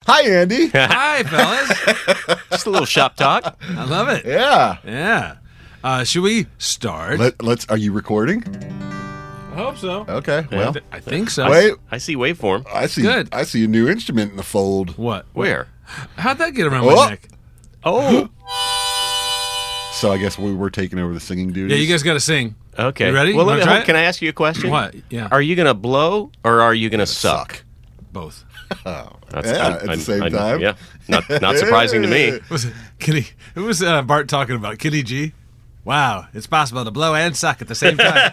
Hi, Andy. Hi, fellas. Just a little shop talk. I love it. Yeah. Yeah. Should we start? Let's. Are you recording? I hope so. Okay. Well, I think so. wait. I see waveform. I see. Good. I see a new instrument in the fold. What? Where? How'd that get around Oh. my neck? Oh, So I guess we were taking over the singing duties. Yeah, you guys got to sing. okay. You ready? Well, You wanna try it? can I ask you a question? What? Yeah. Are you going to blow or are you going to suck? Both. That's, Yeah, at the same time. Yeah, not surprising to me. Was it Kenny? Who was Bart talking about? Kenny G? Wow, it's possible to blow and suck at the same time.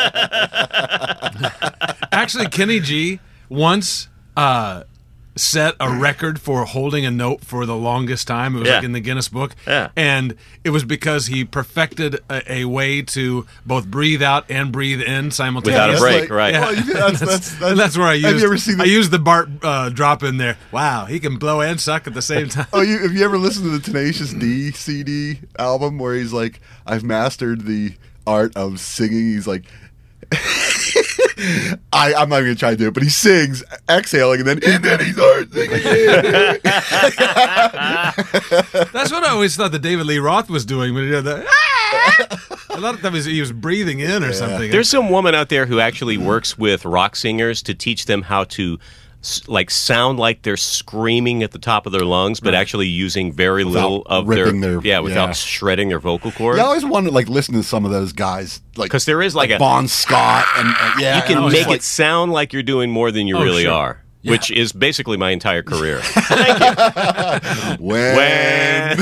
Actually, Kenny G once set a record for holding a note for the longest time. It was Yeah. like in the Guinness Book. Yeah. And it was because he perfected a way to both breathe out and breathe in simultaneously. Without a break, right. Yeah. Well, that's And that's where I used. Have you ever seen I used the Bart drop in there. Wow, he can blow and suck at the same time. Oh, have you ever listened to the Tenacious D CD album where he's like, I've mastered the art of singing. He's like, I'm not even gonna try to do it, but he sings exhaling and then he starts singing. That's what I always thought that David Lee Roth was doing when he did that. A lot of times he was breathing in or something. There's some woman out there who actually works with rock singers to teach them how to sound like they're screaming at the top of their lungs, but actually using very little of ripping without shredding their vocal cords. Yeah, I always wanted to listen to some of those guys, like Because there is like a Bon Scott, and yeah, you can and make like, it sound like you're doing more than you really sure. are, Yeah. which is basically my entire career. when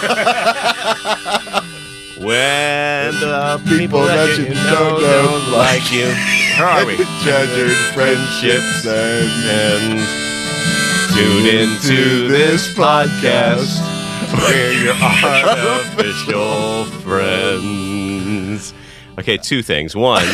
When the people that you know don't like you. How are we? treasured friendships And tune into this podcast where you're artificial friends. Okay, two things. One,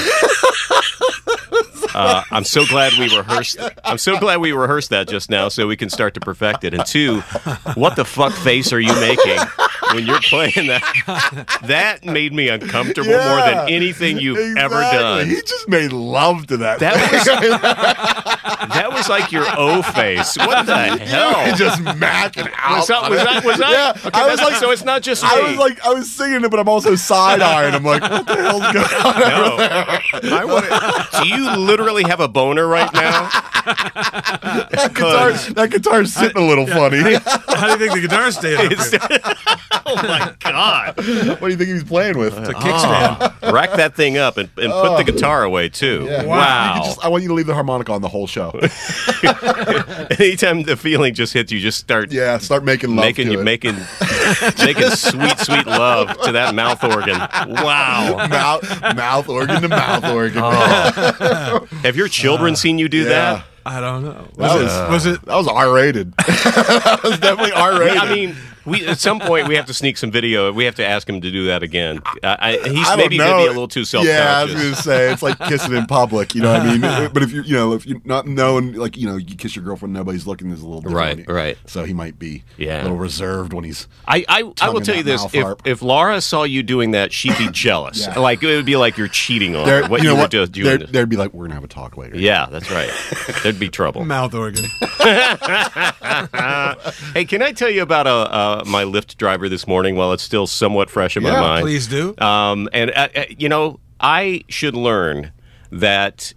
I'm so glad we rehearsed. I'm so glad we rehearsed that just now, so we can start to perfect it. And two, what the fuck face are you making when you're playing that? That made me uncomfortable more than anything you've ever done. He just made love to that. That was like your O face. What the hell? He just macking out. Was that? Yeah, Okay, I was that's- like, so it's not just me. I was singing it, but I'm also side eyeing. I'm like, what the hell's going on? No. Do you literally have a boner right now? That guitar's sitting a little funny. How do you think the guitar stayed up here? Oh my god! What do you think he was playing with? It's a kickstand. Rack that thing up and put the guitar away too. Yeah. Wow! I want you to leave the harmonica on the whole show. Anytime the feeling just hits you, just start Start making love to it. making sweet love to that mouth organ. Wow! mouth organ to mouth organ. Oh. Have your children seen you do that? I don't know. Was it R-rated? That was definitely R-rated. I mean, at some point we have to sneak some video. We have to ask him to do that again. He's I maybe don't going to know. be a little too self-conscious. Yeah, I was going to say it's like kissing in public. You know what I mean? But if you're not knowing, like you kiss your girlfriend, nobody's looking. There's a little different. Right. So he might be Yeah. a little reserved when he's. I will tongue tell in you that this: mouth if harp. if Laura saw you doing that, she'd be jealous. Yeah. Like it would be like you're cheating on There, her. What you you know were what? just doing. They'd be like, we're gonna have a talk later. Yeah, that's right. There'd be trouble. Mouth organ. Hey, can I tell you about my Lyft driver this morning while it's still somewhat fresh in my Yeah, mind? Please do. I should learn that.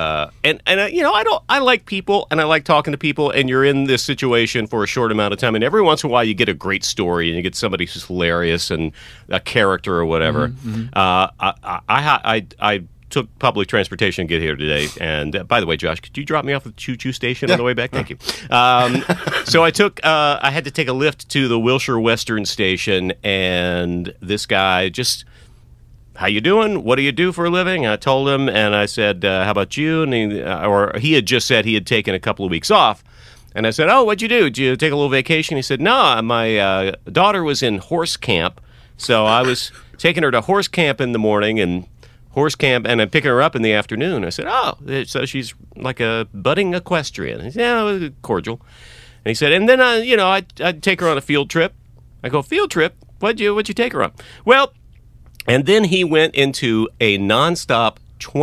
I like people and I like talking to people, and you're in this situation for a short amount of time, and every once in a while you get a great story and you get somebody who's hilarious and a character or whatever. I took public transportation to get here today, and by the way, Josh, could you drop me off at the choo-choo station on the way back? Thank you. So I had to take a lift to the Wilshire Western station, and this guy just, how you doing? What do you do for a living? I told him, and I said, how about you? And he had just said he had taken a couple of weeks off. And I said, oh, what'd you do? Did you take a little vacation? He said, no, my daughter was in horse camp. So I was taking her to horse camp in the morning and I'm picking her up in the afternoon. I said, oh, so she's like a budding equestrian. He said, yeah, cordial. And he said, and then, I'd take her on a field trip. I go, field trip? What'd you take her on? Well, and then he went into a nonstop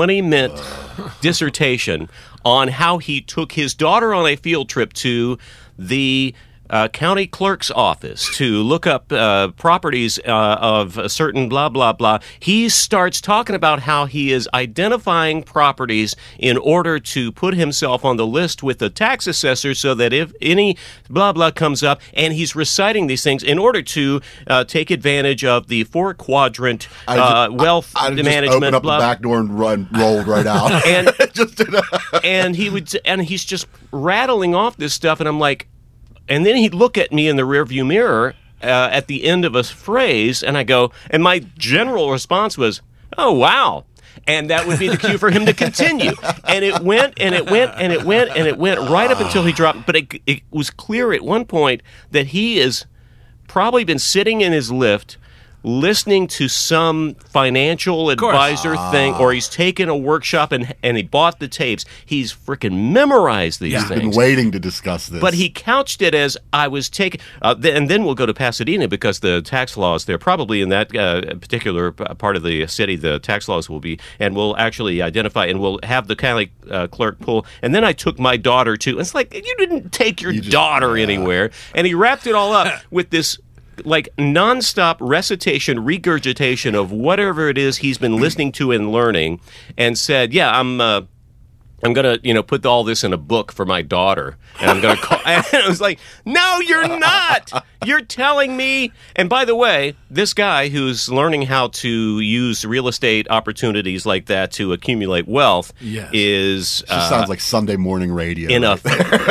20-minute dissertation on how he took his daughter on a field trip to the county clerk's office to look up properties of a certain blah, blah, blah. He starts talking about how he is identifying properties in order to put himself on the list with the tax assessor so that if any blah, blah comes up, and he's reciting these things in order to take advantage of the 4-quadrant wealth I'd management. just open up blah, the back door and rolled right out. and he's just rattling off this stuff, and I'm like, and then he'd look at me in the rearview mirror at the end of a phrase, and I go, and my general response was, "Oh wow." And that would be the cue for him to continue. And it went, and it went, and it went, and it went right up until he dropped. But it was clear at one point that he has probably been sitting in his lift listening to some financial advisor thing, or he's taken a workshop and he bought the tapes. He's freaking memorized these things. He's been waiting to discuss this. But he couched it as I was taking, and then we'll go to Pasadena because the tax laws there, probably in that particular part of the city, the tax laws will be, and we'll actually identify, and we'll have the county clerk pull. And then I took my daughter too. It's like, you didn't take your daughter anywhere. And he wrapped it all up with this like nonstop recitation, regurgitation of whatever it is he's been listening to and learning, and said, "Yeah, I'm gonna, put all this in a book for my daughter, and I'm gonna call." And I was like, "No, you're not. You're telling me." And by the way, this guy who's learning how to use real estate opportunities like that to accumulate wealth is just sounds like Sunday morning radio. In a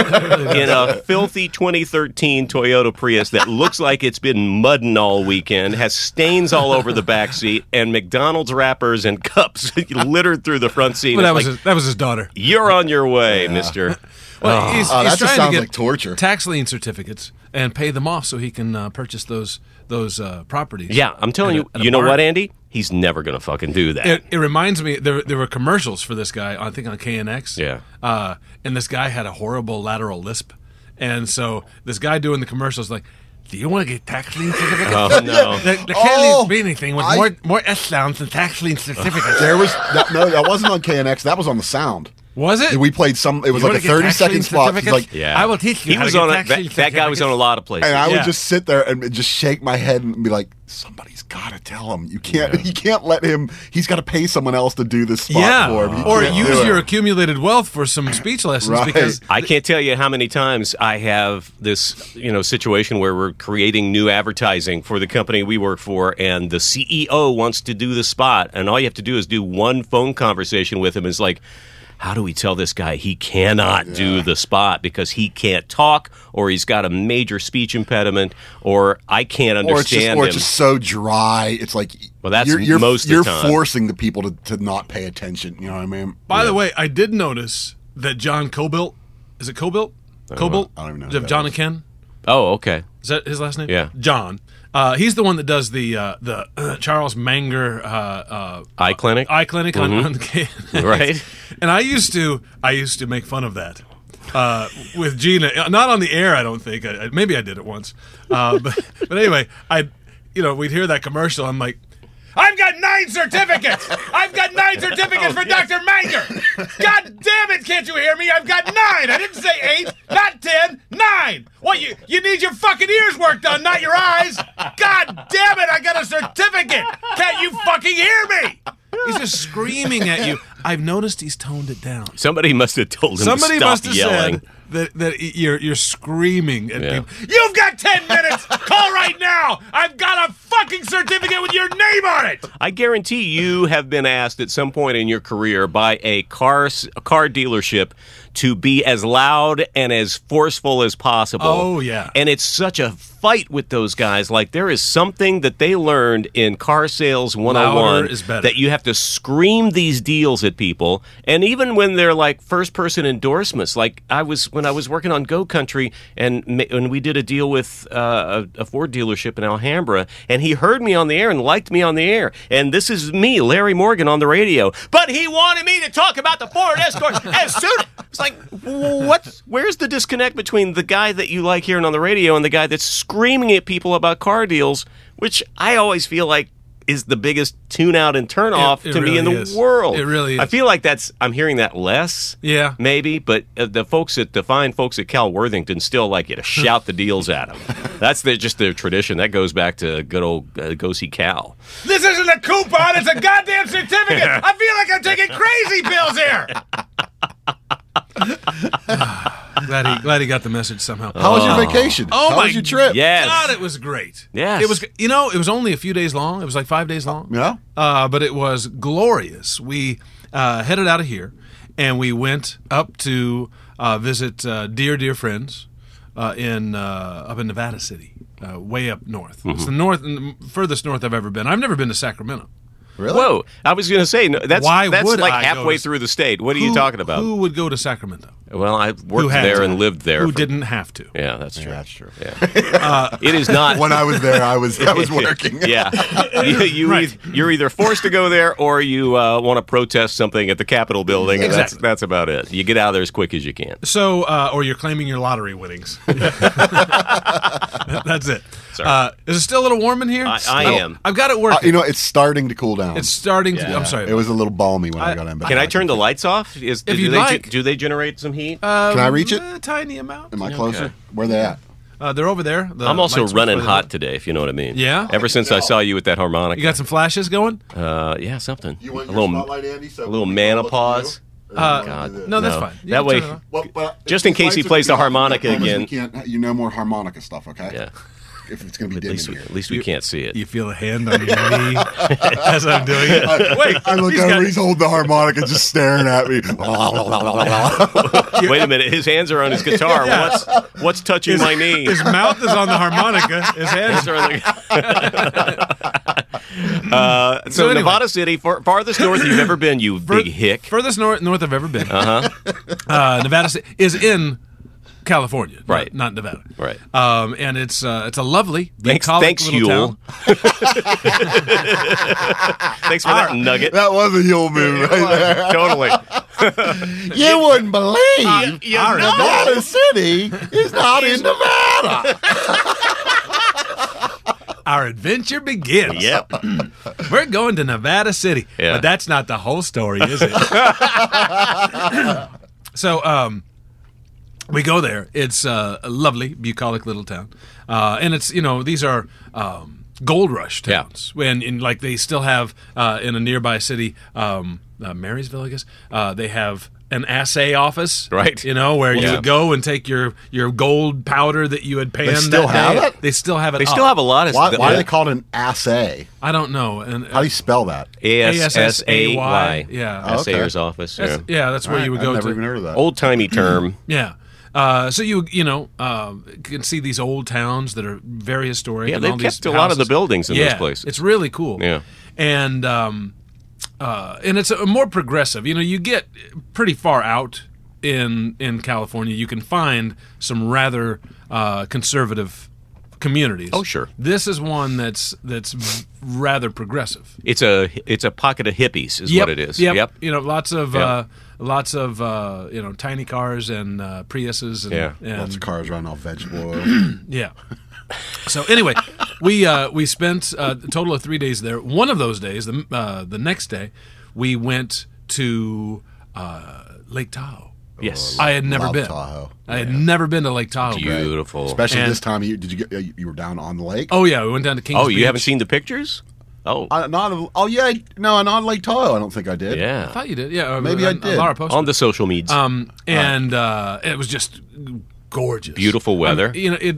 filthy 2013 Toyota Prius that looks like it's been mudding all weekend, has stains all over the back seat, and McDonald's wrappers and cups littered through the front seat. Well, that was his daughter. You're on your way, mister. Well, he's that just trying sounds to get like torture. tax lien certificates and pay them off so he can purchase those properties. Yeah, I'm telling you. You know what, Andy? He's never going to fucking do that. It reminds me, there were commercials for this guy, I think on KNX. Yeah. And this guy had a horrible lateral lisp. And so this guy doing the commercials like, "Do you want to get tax lien certificates?" Oh, no. There can't be anything with more S sounds than tax lien certificates. That wasn't on KNX. That was on the sound. Was it? We played some. It was like a 30-second spot. He's like, yeah. I will teach you. He was on that guy was on a lot of places. and I would just sit there and just shake my head and be like, "Somebody's got to tell him. You can't. You can't let him. He's got to pay someone else to do this spot for him. Or use your accumulated wealth for some speech lessons." Right. Because I can't tell you how many times I have this, situation where we're creating new advertising for the company we work for, and the CEO wants to do the spot, and all you have to do is do one phone conversation with him. It's like, how do we tell this guy he cannot do the spot because he can't talk, or he's got a major speech impediment, or I can't understand him? Or it's just so dry. It's like, well, that's you're most of the time. You're forcing the people to not pay attention. You know what I mean? By the way, I did notice that John Cobilt, is it Cobilt? Cobilt? I don't even know Is who it that John is. and Ken? Oh, okay. Is that his last name? Yeah. John. He's the one that does the Charles Manger Eye clinic? on the Right. And I used to make fun of that with Gina, not on the air. I don't think. Maybe I did it once, but anyway, we'd hear that commercial. I'm like, "I've got 9 certificates. I've got 9 certificates for Dr. Manger. God damn it! Can't you hear me? I've got 9. I didn't say 8, not 10, 9. What, you need your fucking ears worked on, not your eyes. God damn it! I got a certificate. Can't you fucking hear me?" He's just screaming at you. I've noticed he's toned it down. Somebody must have told him Somebody to stop must have yelling. said that you're screaming at people. "You've got 10 minutes. Call right now. I've got a fucking certificate with your name on it." I guarantee you have been asked at some point in your career by a car dealership to be as loud and as forceful as possible. Oh, yeah. And it's such a fight with those guys. Like, there is something that they learned in Car Sales 101 Louder is better. that you have to scream these deals at people. And even when they're like first-person endorsements, like when I was working on Go Country, and when we did a deal with a Ford dealership in Alhambra, and he heard me on the air and liked me on the air. And this is me, Larry Morgan, on the radio. But he wanted me to talk about the Ford Escort as soon. It's like, where's the disconnect between the guy that you like hearing on the radio and the guy that's screaming at people about car deals, which I always feel like is the biggest tune out and turn off It to me in really the is. world. It really is. I feel like I'm hearing that less. Yeah. Maybe, but the fine folks at Cal Worthington still like you to shout the deals at them. That's just their tradition. That goes back to good old Go See Cal. This isn't a coupon, it's a goddamn certificate. I feel like I'm taking crazy pills here. Glad he got the message somehow. How was your vacation? Oh How my was your trip? Yes. God, it was great. Yes. It was. It was only a few days long. It was like 5 days long. Yeah? But it was glorious. We headed out of here, and we went up to visit dear friends up in Nevada City, way up north. It's the furthest north I've ever been. I've never been to Sacramento. Really? Whoa! I was going to say that's Why that's would like I go halfway to- through the state. What are you talking about? Who would go to Sacramento? Well, I Who worked had there to? and lived there. Who didn't have to? Yeah, that's true. Yeah, that's true. Yeah. It is not. When I was there, I was working. Yeah, Right. you're either forced to go there or you want to protest something at the Capitol building. And Exactly. that's about it. You get out of there as quick as you can. So, or you're claiming your lottery winnings. That's it. Sorry. Is it still a little warm in here? I am. I've got it working. It's starting to cool down. It's starting to. I'm sorry. It was a little balmy when I got in. But Can I turn the lights off? If you'd like. Do they generate some heat? Can I reach it? A tiny amount. Am I closer? Okay. Where they at? They're over there. The I'm also light switch running where they hot are. today, if you know what I mean. Yeah? Ever since I saw you with that harmonica. You got some flashes going? Yeah, something. You want a your little, spotlight, Andy? So a little we can look at menopause. you? God. No, that's No. fine. You That can way- turn it on. Well, Just in if case lights he are plays the gonna be off, harmonica I promise again. we can't, no more harmonica stuff, okay? Yeah. If it's going to be At dim least, in here. at least we can't see it. You feel a hand on your knee as I'm doing it. Wait, I look he's over, got- he's holding the harmonica, just staring at me. Wait a minute, his hands are on his guitar. Yeah. What's touching my knee? His mouth is on the harmonica. His hands Hands are on the- so So anyway. Nevada City, farthest north you've ever been, you big hick. Furthest north I've ever been. Nevada City is in California, Right. Not Nevada, Right. And it's a lovely, Thanks, bucolic little Huel. town. Thanks for that nugget. That was a heel move right there. Totally. You wouldn't believe you Nevada City is not in Nevada. Our adventure begins. Yep. We're going to Nevada City, Yeah. but that's not the whole story, is it? So, we go there. It's a lovely, bucolic little town, and it's these are gold rush towns. And like they still have in a nearby city, Marysville, I guess. They have an assay office, Right. Where you Yeah. would go and take your gold powder that you had panned. still that have day. it? They still have it. They still have a lot of Why do yeah. they call it an assay? I don't know. And How do you spell that? ASSAY. Yeah. Oh, okay. Assayer's office. That's, Yeah. that's where you would go I've never to. even heard of that. Old timey term. Yeah. So you can see these old towns that are very historic. Yeah, and they've all these kept a lot of the houses. buildings in Yeah, those places. It's really cool. Yeah. And it's a more progressive. You get pretty far out in California. You can find some rather conservative communities. Oh, sure. This is one that's rather progressive. It's a pocket of hippies, is what it is. Yep. Lots of Yep. tiny cars and Priuses and, Yeah. and Lots of cars running off vegetable oil. yeah. So anyway, we spent a total of 3 days there. One of those days, the next day, we went to Lake Tahoe. Yes. I had never Love been. Tahoe. I had never been to Lake Tahoe. Beautiful. Especially And- this time of year. Did you get? You were down on the lake? Oh yeah, we went down to Kings Oh, Beach. you haven't seen the pictures? Oh, Not on Lake Tahoe. I don't think I did. I yeah. thought you did. Yeah, Maybe I did. Laura posted. On the social medias. And it was just gorgeous, Beautiful weather.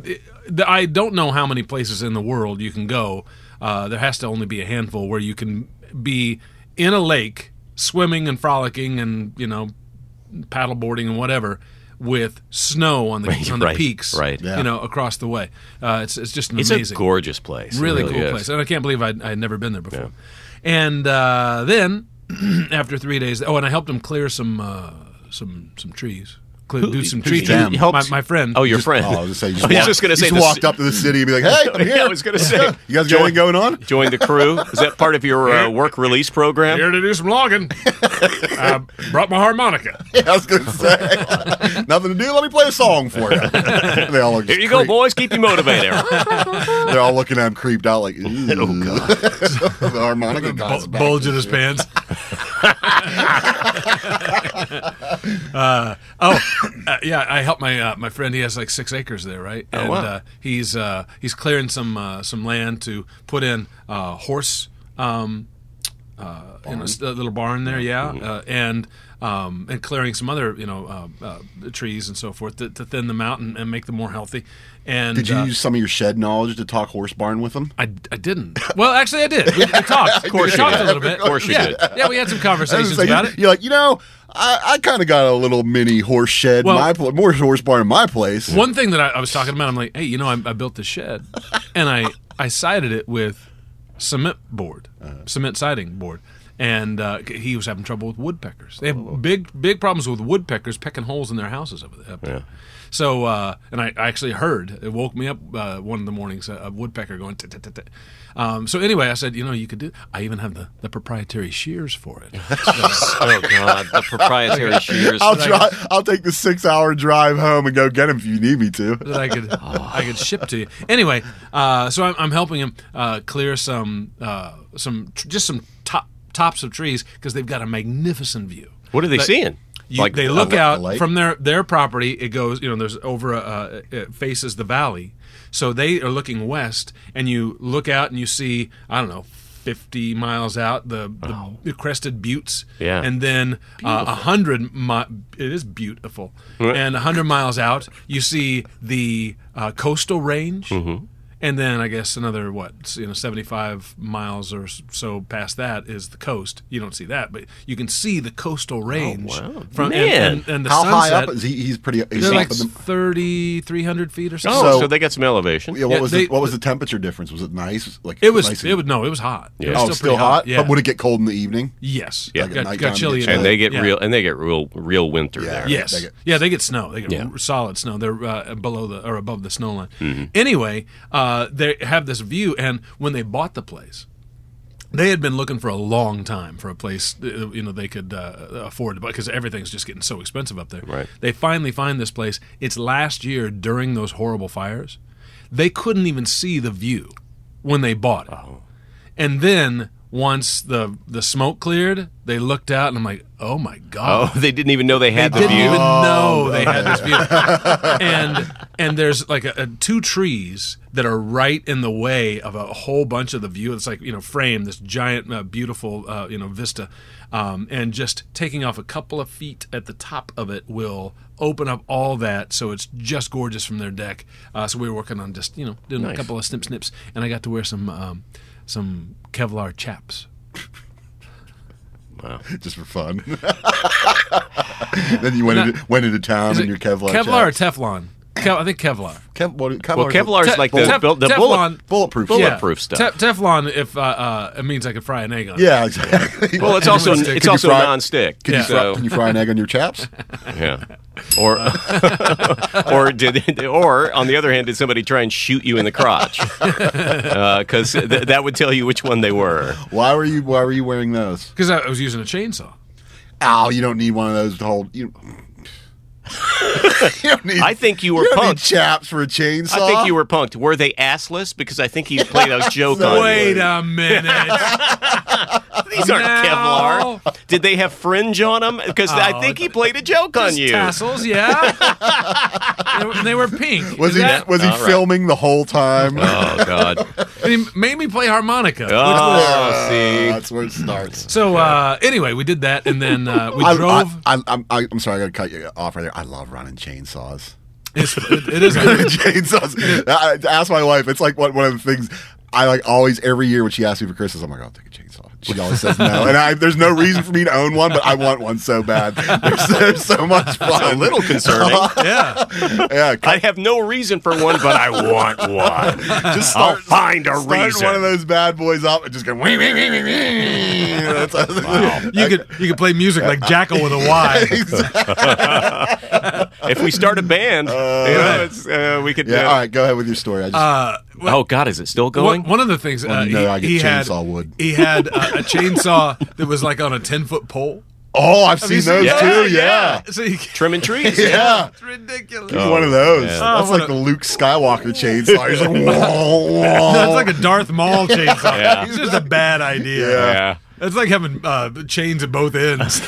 I don't know how many places in the world you can go. There has to only be a handful where you can be in a lake, swimming and frolicking, and paddleboarding and whatever, with snow on the Right, peaks, right. Yeah. across the way. It's just an It's amazing, a gorgeous place. It really really cool is. place, and I can't believe I had never been there before. Yeah. And then after 3 days, and I helped them clear some trees. do some tree them? trimming. My friend. Oh, your friend. Oh, I was just going to say walked up to the city and be like, "Hey, I'm here." Yeah, I was going to say, you guys got anything going on? Join the crew. Is that part of your work release program? Here to do some logging. Brought my harmonica. Yeah, I was going to say, nothing to do. Let me play a song for you. They all look Here you go, boys. Keep you motivated. They're all looking at him creeped out like, Oh, God. the harmonica guy's back. Bulge in his pants. Yeah, I helped my friend. He has like 6 acres there, right? And wow. He's clearing some land to put in horse in a little barn there, and clearing some other trees and so forth to thin them out and make them more healthy. And did you use some of your shed knowledge to talk horse barn with them? I didn't. Well, actually, I did. We talked. Of course we you talked did. a little bit. Of course you did. Yeah, we had some conversations about it. You're like, I kind of got a little mini horse shed, more horse barn in my place. One thing that I was talking about, I'm like, hey, I built this shed, and I sided it with cement siding board. And he was having trouble with woodpeckers. They have big problems with woodpeckers pecking holes in their houses up there. Yeah. So, and I actually heard, it woke me up one of the mornings, a woodpecker going, so anyway, I said, you could do, I even have the proprietary shears for it. Oh, God, the proprietary shears. I'll take the 6-hour drive home and go get him if you need me to. That I could ship to you. Anyway, so I'm helping him clear some tops of trees because they've got a magnificent view. What are they seeing? They look out from their property. It goes, there's it faces the valley. So they are looking west, and you look out and you see, 50 miles out, the crested buttes. Yeah. And then 100 it is beautiful. And 100 miles out, you see the coastal range. Mm-hmm. And then I guess another 75 miles or so past that is the coast. You don't see that, but you can see the coastal range. Oh, wow. From Man. and the How sunset, high up is he? He's pretty. they're like 300 feet or something. So they got some elevation. Yeah, what was the temperature difference? Was it nice? Like It was nice it was hot. Yeah. It was still pretty hot. Yeah. But would it get cold in the evening? Yes. Yeah. Got chilly. And they get real winter Yeah. there. Yes. They get snow. They get solid snow. They're above the snow line. Mm-hmm. Anyway, they have this view, and when they bought the place, they had been looking for a long time for a place they could afford, because everything's just getting so expensive up there. Right. They finally find this place. It's last year during those horrible fires. They couldn't even see the view when they bought it. Oh. And then once the smoke cleared, they looked out, and I'm like, oh my God. Oh, they didn't even know they had the They view? didn't even know they had this view. And there's like 2 trees that are right in the way of a whole bunch of the view. It's like, framed, this giant, beautiful, vista. And just taking off a couple of feet at the top of it will open up all that, so it's just gorgeous from their deck. So we were working on just, doing a couple of snips, and I got to wear some Kevlar chaps. Wow. Just for fun. Then you went into town in your Kevlar chaps. Kevlar or Teflon? I think Kevlar. Kevlar is like the bulletproof stuff. Teflon, if it means I could fry an egg on it. Yeah, exactly. Well, it's also non-stick. Can you fry an egg on your chaps? Yeah. Or on the other hand, did somebody try and shoot you in the crotch? Because that would tell you which one they were. Why were you wearing those? Because I was using a chainsaw. Ow! You don't need one of those to hold. I think you were you don't punked. Need chaps for a chainsaw. I think you were punked. Were they assless? Because I think he played a joke on you. Wait a minute. These aren't Kevlar. Did they have fringe on them? Because I think he played a joke on you. Tassels, yeah. they were pink. Was he filming the whole time? Oh God. And he made me play harmonica. See, that's where it starts. So anyway, we did that, and then we drove. I'm sorry, I got to cut you off right there. I love running chainsaws. It is chainsaws. Ask my wife. It's like one of the things I like always every year when she asks me for Christmas. I'm like, I'll take a chainsaw. She always says no, and there's no reason for me to own one, but I want one so bad. They're so much fun. It's a little concerning. Yeah. I have no reason for one, but I want one. I'll find a reason. Start one of those bad boys up and just go. Wee, wee, wee, wee, wee. Wow. You could play music like Jackal with a Y. if we start a band, we could. Yeah, all right, go ahead with your story. I just, Oh God, is it still going? One of the things I get chainsaw wood. He had a chainsaw that was like on a 10-foot pole. Oh, I've seen those too. Yeah. So you, Trimming trees. Yeah. it's ridiculous. Give me one of those. man. That's like the Luke Skywalker chainsaw. He's like, whoa, whoa. That's like a Darth Maul chainsaw. Yeah. It's just a bad idea. Yeah. It's like having chains at both ends.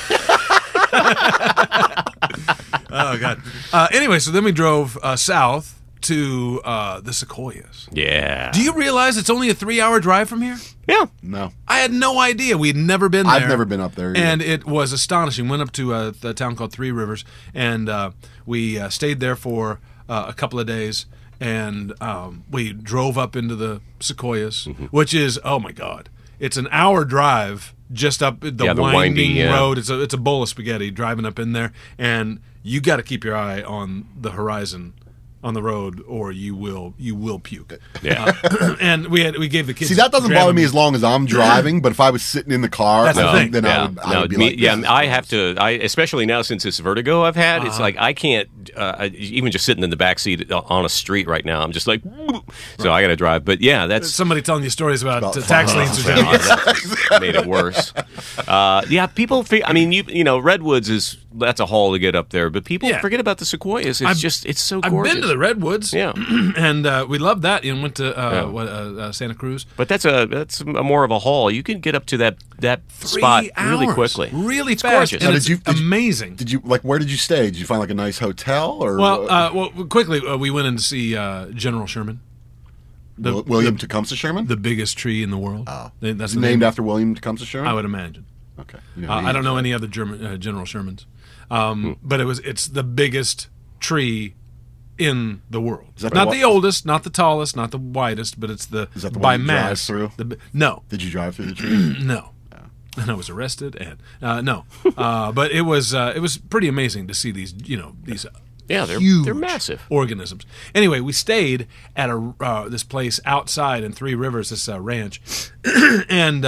Oh God. Anyway, so then we drove south to the Sequoias. Yeah. Do you realize it's only a 3-hour drive from here? Yeah. No. I had no idea. We'd never been there. I've never been up there either. And it was astonishing. Went up to a town called Three Rivers, and we stayed there for a couple of days, and we drove up into the Sequoias, which is, oh my God, it's an hour drive just up the winding road. It's a bowl of spaghetti driving up in there, and you got to keep your eye on the horizon on the road, or you will puke. Yeah. And we gave the kids. See, that doesn't bother me as long as I'm driving, but if I was sitting in the car, That's the thing. then I would be like, I have to. Especially now since this vertigo I've had, it's like I can't even just sitting in the back seat on a street right now. I'm just like, so I got to drive. But yeah, that's somebody telling you stories about tax lien that made it worse. Yeah, people. I mean, you know, Redwoods that's a haul to get up there, but people forget about the Sequoias. It's so gorgeous. I've been to the Redwoods, and we loved that. And went to Santa Cruz. But that's more of a haul. You can get up to that spot 3 hours, really quickly, really it's fast. gorgeous. And Now, it's amazing. Did you like? Where did you stay? Did you find like a nice hotel or? Well, quickly we went in to see General Sherman, William Tecumseh Sherman, the biggest tree in the world. Oh, That's named after William Tecumseh Sherman. I would imagine. Okay, I don't know any other General Shermans, but it's the biggest tree in the world. Not the oldest, not the tallest, not the widest, but it's the Is that the by one you mass. drive through? No. Did you drive through the tree? No. And I was arrested, and no. But it was pretty amazing to see these they're huge massive organisms. Anyway, we stayed at this place outside in Three Rivers, this ranch, and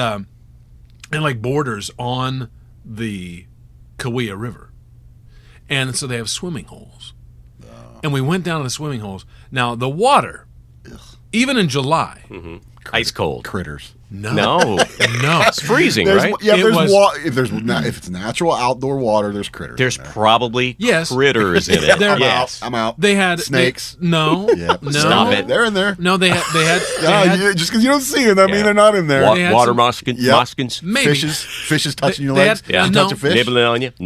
like borders on the Kaweah River, and so they have swimming holes. And we went down to the swimming holes. Now the water, even in July, ice cold Critters. no, It's freezing, right? Yeah, It was- if it's natural outdoor water, there's critters. There's in there. probably Yes. critters in it. There- Yes. I'm out. They had Snakes. No, Yep. no, Stop it. They're in there. No, they had. Just because you don't see them, I mean they're not in there. They had Water some- moskins, Maybe. Fishes touching your They legs. had- Yeah. You touch a fish. nibbling on you.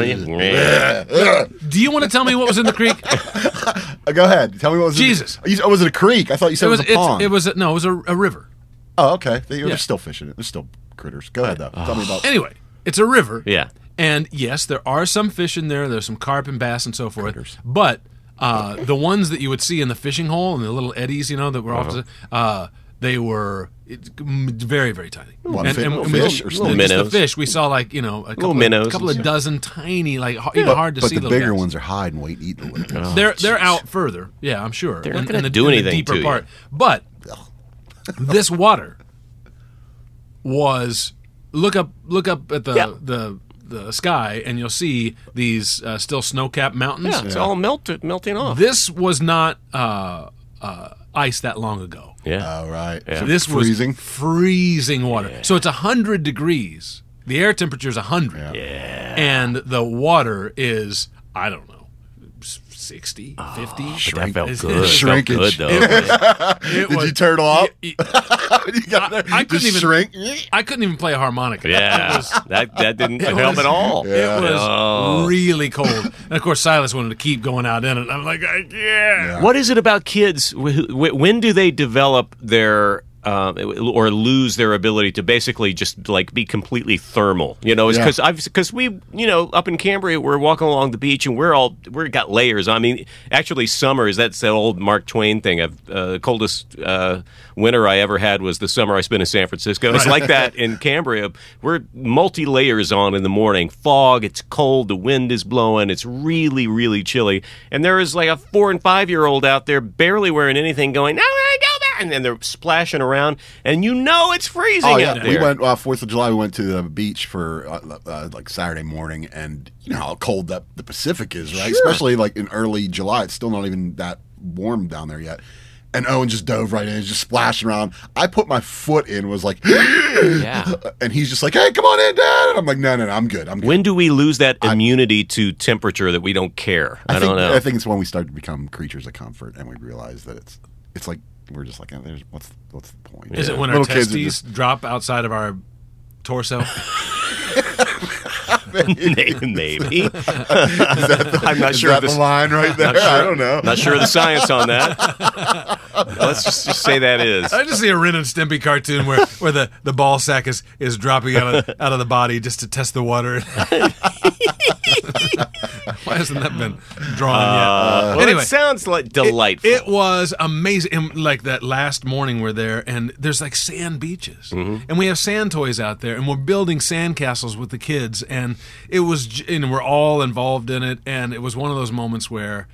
Do you want to tell me what was in the creek? Go ahead. Tell me what was Jesus. Was it a creek? I thought you said it was a pond. It was a river. Oh, okay. They're Yeah. still fishing it. There's still critters. Go ahead though. Tell me about. Anyway, it's a river. Yeah. And yes, there are some fish in there. There's some carp and bass and so forth. Critters. But the ones that you would see in the fishing hole and the little eddies, that were off, they were very, very tiny. What, and fish or just snakes? the minnows? fish, we saw like minnows a couple and of stuff. dozen tiny, like even hard to But see. the little bigger guys. ones are hide and wait and eat the little ones. They're out further. Yeah, I'm sure. They're not In gonna the- do in the anything deeper to you. part. But this water was look up at the sky and you'll see these still snow-capped mountains. Yeah, it's all melting off. This was not ice that long ago. Yeah. Oh, right. Yeah. So This freezing. was freezing water. So it's 100 degrees. The air temperature is 100. Yeah. And the water is, I don't know, 60, 50. But that felt It's- good. it's- Shrinkage. It felt good, though. It Did was- you turn off? y- You got there? I couldn't Just even shrink. I couldn't even play a harmonica. Yeah. That didn't help at all. It was Oh. really cold. And of course, Silas wanted to keep going out in it. I'm like, yeah. What is it about kids? When do they develop their or lose their ability to basically just like be completely thermal? Because we up in Cambria we're walking along the beach and we're got layers. I mean, actually, summers. That's that old Mark Twain thing. The coldest winter I ever had was the summer I spent in San Francisco. It's like that in Cambria. We're multi layers on in the morning. Fog. It's cold. The wind is blowing. It's really, really chilly. And there is like a 4 and 5 year old out there barely wearing anything, going, "I want to go back and then they're splashing around, and it's freezing Oh yeah, out there. we went 4th of July. We went to the beach for like Saturday morning, and you know how cold that the Pacific is, right? Sure. Especially like in early July. It's still not even that warm down there yet. And Owen just dove right in, he's just splashing around. I put my foot in, was like, Yeah. and he's just like, "Hey, come on in, Dad." And I'm like, "No, I'm good. I'm good." When do we lose that immunity to temperature that we don't care? I don't know. I think it's when we start to become creatures of comfort, and we realize that it's like we're just like, what's the point? Is it when Little our kids are testes drop outside of our torso? Maybe. I'm not sure. Is that the line right there? I don't know. Not sure of the science on that. Let's just say that is. I just see a Ren and Stimpy cartoon where the ball sack is dropping out of the body just to test the water. Why hasn't that been drawn yet? Well, Anyway, it sounds like delightful. It was amazing. And, like that last morning we're there, and there's like sand beaches, and we have sand toys out there, and we're building sand castles with the kids, and it was, and we're all involved in it, and it was one of those moments where,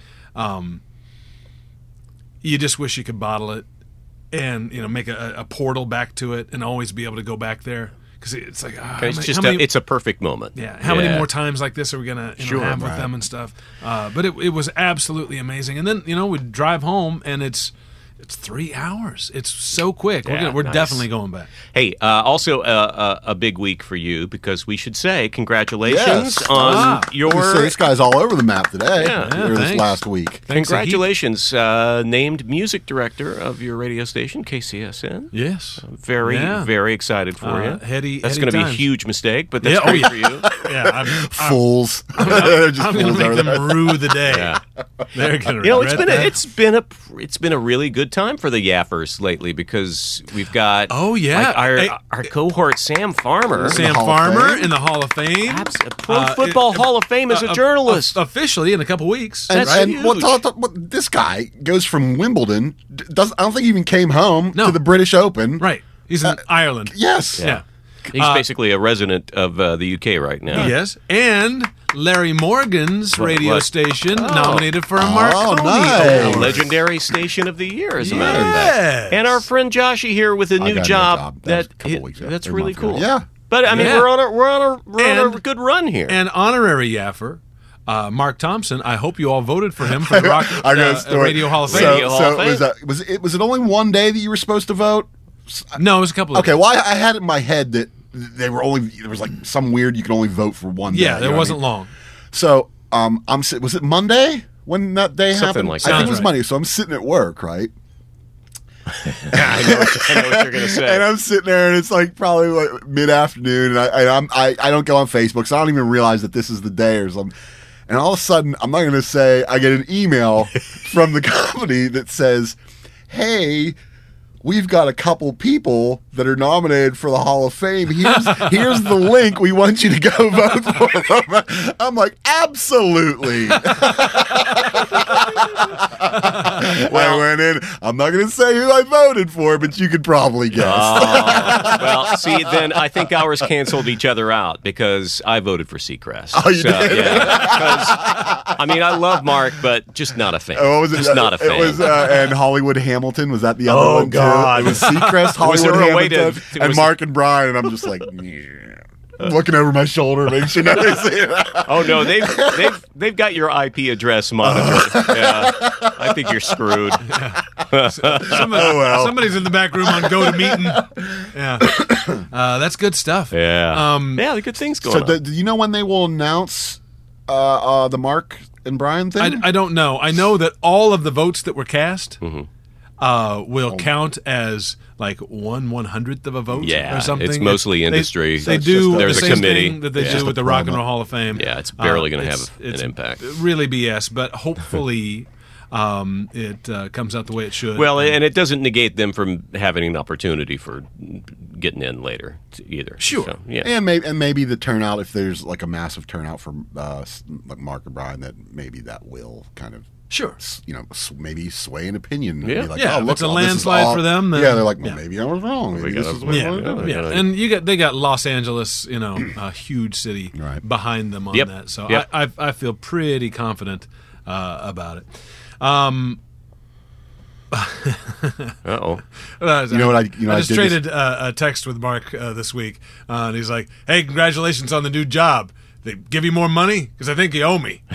you just wish you could bottle it, and make a portal back to it, and always be able to go back there. Because it's like it's a perfect moment. Yeah, how many more times like this are we gonna have with right. them and stuff? But it was absolutely amazing. And then we drive home and it's 3 hours. It's so quick. Yeah, We're nice. definitely going back. Hey, also a big week for you, because we should say congratulations Yes. on your. So this guy's all over the map today. Yeah, or this thanks. last week. Thanks, Congratulations, named music director of your radio station, KCSN. Yes. Very, very excited for you. Heady That's going to be a times. huge mistake, but that's Yeah, oh, great yeah. for you. Yeah, I'm Fools. They're just going to fools make over them there. rue the day. Yeah. They're going to You know, regret that. it's been a really good time for the Yaffers lately, because we've got Oh, yeah. like our cohort Sam Farmer, Sam Hall of Farmer Fame. in the Hall of Fame. Pro Football Hall of Fame as a journalist. Officially in a couple weeks. And, That's and huge. this guy goes from Wimbledon. I don't think he even came home No. to the British Open. Right. He's in Ireland. Yes. Yeah. He's basically a resident of the UK right now. Yes. And Larry Morgan's radio what? station nominated for a Marconi nice. Award. A legendary station of the year, as a matter of Yes. fact. And our friend Joshy here with a I new got a job. That was a couple weeks ago, That's or a really month ago. cool. Yeah. But I mean, Yeah. we're on a good run here. And honorary Yaffer, Mark Thompson. I hope you all voted for him for the Rock I got a story. Radio Hall of Fame. Radio Hall of So was it only one day that you were supposed to vote? No, it was a couple of Okay, well I had it in my head that there was like some weird you could only vote for one day. Yeah, you there know what I wasn't mean? long. So was it Monday when that day Something happened? like I think that. it was Sounds Monday. So I'm sitting at work, right? I know what you're going to say. And I'm sitting there, and it's like probably like mid-afternoon, and I don't go on Facebook, so I don't even realize that this is the day or something. And all of a sudden, I'm not going to say, I get an email from the company that says, "Hey, we've got a couple people that are nominated for the Hall of Fame. Here's the link. We want you to go vote for them." I'm like, absolutely. I went in. I'm not going to say who I voted for, but you could probably guess. Well, see, then I think ours canceled each other out, because I voted for Seacrest. Oh, you did? Yeah, because, I mean, I love Mark, but just not a fan. What was it? Just not a fan. It was and Hollywood Hamilton. Was that the other Oh, one? too? God. It was Seacrest, Was there Hollywood a way Hamilton, to- and was Mark and Brian. And I'm just like, looking over my shoulder, making sure nobody's seeing it. Oh no, they've got your IP address monitored. Yeah, I think you're screwed. Somebody's in the back room on GoToMeeting. Yeah, that's good stuff. Yeah, yeah, the good things going So, on. do you know when they will announce the Mark and Brian thing? I don't know. I know that all of the votes that were cast Mm-hmm. will count as like 1/100th of a vote Yeah, or something. it's mostly industry. They It's do just the there's a same committee. thing that they Yeah. do with the Rock and Roll Hall of Fame. Yeah, it's barely gonna it's- have an it's impact. Really BS, but hopefully it comes out the way it should. Well, and it doesn't negate them from having an opportunity for getting in later either. Sure. So, yeah. and maybe the turnout, if there's like a massive turnout for like Mark and Brian, that maybe that will kind of sure. Maybe sway an opinion. And Yeah. be like, Yeah, oh, if look, it's a this is landslide all- for them, then- yeah, they're like, well, yeah. maybe I was wrong. Maybe We this gotta- is what Yeah, we're doing. yeah, and they got Los Angeles, a huge city Right. behind them on Yep. that. So Yep. I feel pretty confident about it. Uh-oh. You know what I just did traded a text with Mark this week, and he's like, "Hey, congratulations on the new job. They give you more money? Because I think you owe me.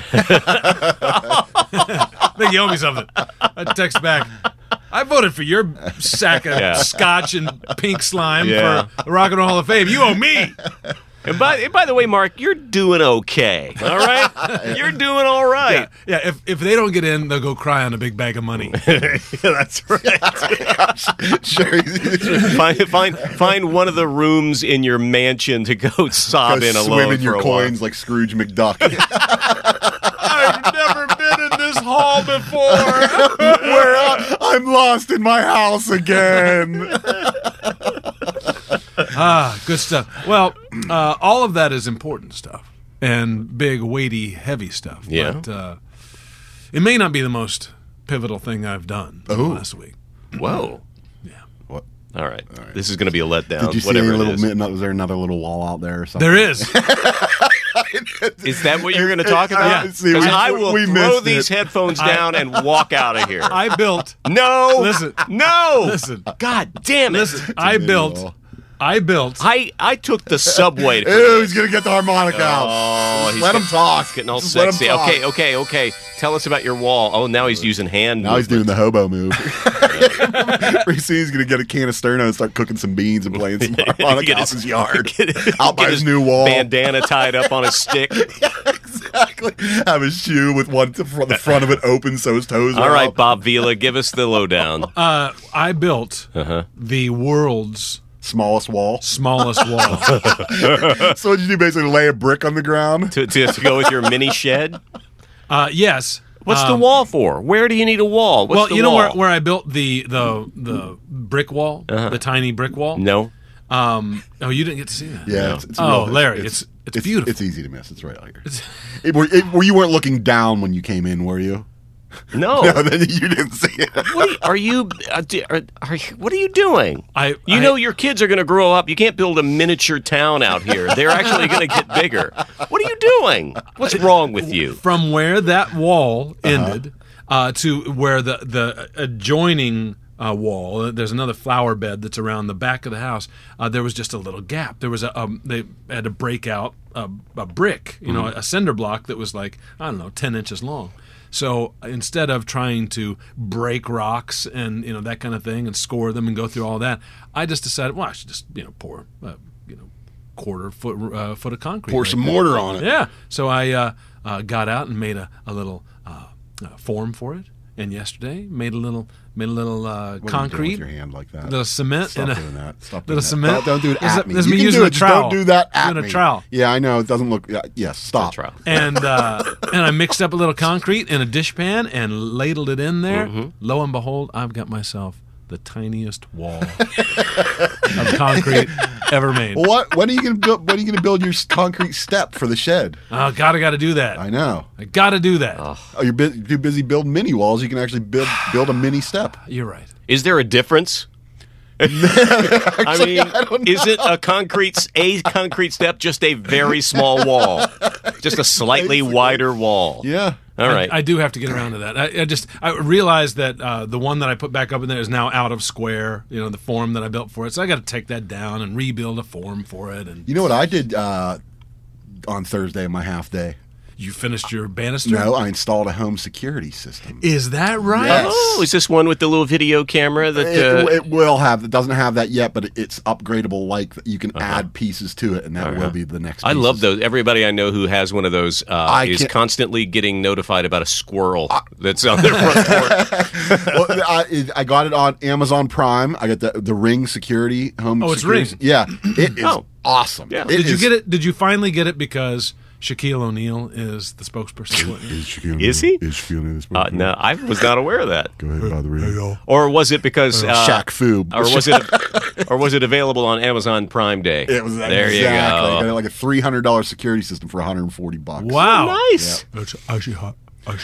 I think you owe me something." I text back, "I voted for your sack of scotch and pink slime for the Rock and Roll Hall of Fame. You owe me." And by the way, Mark, you're doing okay. All right? You're doing all right. Yeah, if they don't get in, they'll go cry on a big bag of money. That's right. Sure. Find one of the rooms in your mansion to go sob in alone swim in for your a coins like Scrooge McDuck. I've never been in this hall before. I'm lost in my house again. Good stuff. Well, all of that is important stuff and big, weighty, heavy stuff. Yeah. But it may not be the most pivotal thing I've done last week. Whoa. Yeah. What? All right. This is going to be a letdown. Did you see whatever any it little? is. Was there another little wall out there or something? There is. Is that what you're going to talk about? Yeah. See, Because I will we throw missed these it. headphones down and walk out of here. I built. No. Listen. No. Listen. God damn it. Listen. I built. I took the subway to Ew, he's gonna get the harmonica out. Oh, he's Let him talk. getting all Just let him sexy. talk. Okay. Tell us about your wall. Oh, now he's using hand. Now he's doing the hobo move. Pretty soon he's gonna get a can of Sterno and start cooking some beans and playing some harmonica out in his yard. Out by his new wall. Bandana tied up on a stick. Exactly. Have his shoe with the front of it open so his toes are All right, out. Bob Vila, give us the lowdown. I built the world's Smallest wall. smallest wall. So what'd you do? Basically lay a brick on the ground? to go with your mini shed? Yes. What's the wall for? Where do you need a wall? What's Well, the you know wall? where I built the brick wall, the tiny brick wall. No. Oh, you didn't get to see that. Yeah. Oh, Larry, it's beautiful. It's easy to miss. It's right out here. You weren't looking down when you came in, were you? No. No, then you didn't see it. What are you doing? You know your kids are going to grow up. You can't build a miniature town out here. They're actually going to get bigger. What are you doing? What's wrong with you? From where that wall ended to where the adjoining wall, there's another flower bed that's around the back of the house. There was just a little gap. There was they had to break out a brick, a cinder block that was like, I don't know, 10 inches long. So instead of trying to break rocks and that kind of thing and score them and go through all that, I just decided, well, I should just pour quarter foot of concrete. Pour some mortar on it. Yeah. So I got out and made a little form for it. And yesterday made a little What are you doing concrete, with your hand like that? little cement, Stop and doing that. Stop little doing cement. That. Don't do it at me. There's You me can using do a it, just trowel. don't do that at Doing me. a trowel. Yeah, I know. It doesn't look... Yes, stop. Trowel. And I mixed up a little concrete in a dishpan and ladled it in there. Lo and behold, I've got myself the tiniest wall of concrete ever made. When are you going to build your concrete step for the shed? Oh, got to do that. I know. I got to do that. Oh, you're too busy building mini walls. You can actually build a mini step. You're right. Is there a difference? I mean, isn't a concrete step just a very small wall? Just a slightly wider wall. Yeah. All right. I do have to get around to that. I realized that the one that I put back up in there is now out of square, the form that I built for it. So I got to take that down and rebuild a form for it. And You know what I did on Thursday, my half day? you finished your banister? No, I installed a home security system. Is that right? Yes. Oh, is this one with the little video camera that? It will have. It doesn't have that yet, but it's upgradable. Like you can add pieces to it, and that will be the next. I love pieces. those. Everybody I know who has one of those is can't- constantly getting notified about a squirrel that's on their front porch. Well, I got it on Amazon Prime. I got the Ring security home. Oh, it's security. Ring. Yeah, it is awesome. Yeah. Did you get it? Did you finally get it because Shaquille O'Neal is the spokesperson? Is he? Is Shaquille O'Neal the spokesperson? No, I was not aware of that. Go ahead, by the way. Or was it because Shaq Fu. or was it available on Amazon Prime Day? It was there. exactly. You I go. got like a $300 security system for $140. Wow. Nice. It's actually hot. I'm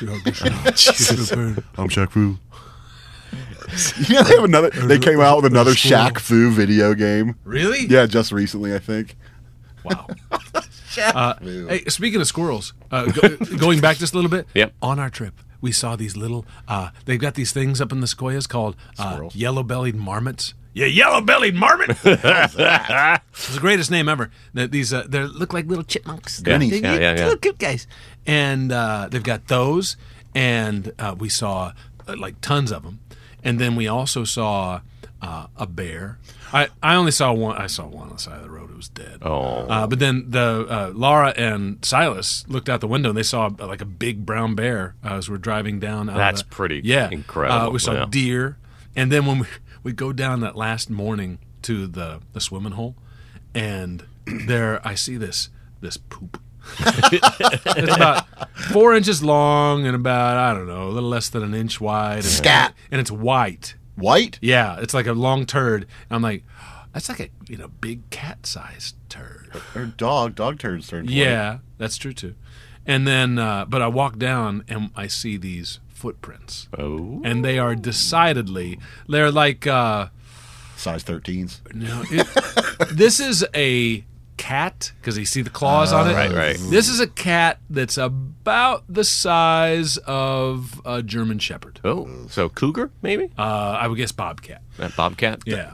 Shaq Fu. Yeah, they have another. They came out with another Shaq Fu video game. Really? Yeah, just recently, I think. Wow. Hey, speaking of squirrels, going back just a little bit. Yep. On our trip, we saw these little. They've got these things up in the sequoias called yellow-bellied marmots. Yeah, yellow-bellied marmot. It's the greatest name ever. These they look like little chipmunks. Yeah. They're little cute guys. And they've got those, and we saw like tons of them. And then we also saw a bear. I only saw one. I saw one on the side of the road. It was dead. Oh. But then Laura and Silas looked out the window and they saw like a big brown bear as we're driving down. That's pretty incredible. We saw deer, and then when we go down that last morning to the swimming hole, and there I see this poop. It's about 4 inches long and about, I don't know, a little less than an inch wide. Scat. And it's white. White? Yeah, it's like a long turd. And I'm like, that's like a big cat-sized turd. Or dog turds turn white. Yeah, that's true too. And then, but I walk down and I see these footprints. Oh. And they are decidedly, they're like... Size 13s. No, this is a cat, because you see the claws on it. Right. This is a cat that's about the size of a German Shepherd. Oh, so cougar, maybe? I would guess bobcat. That bobcat? Yeah.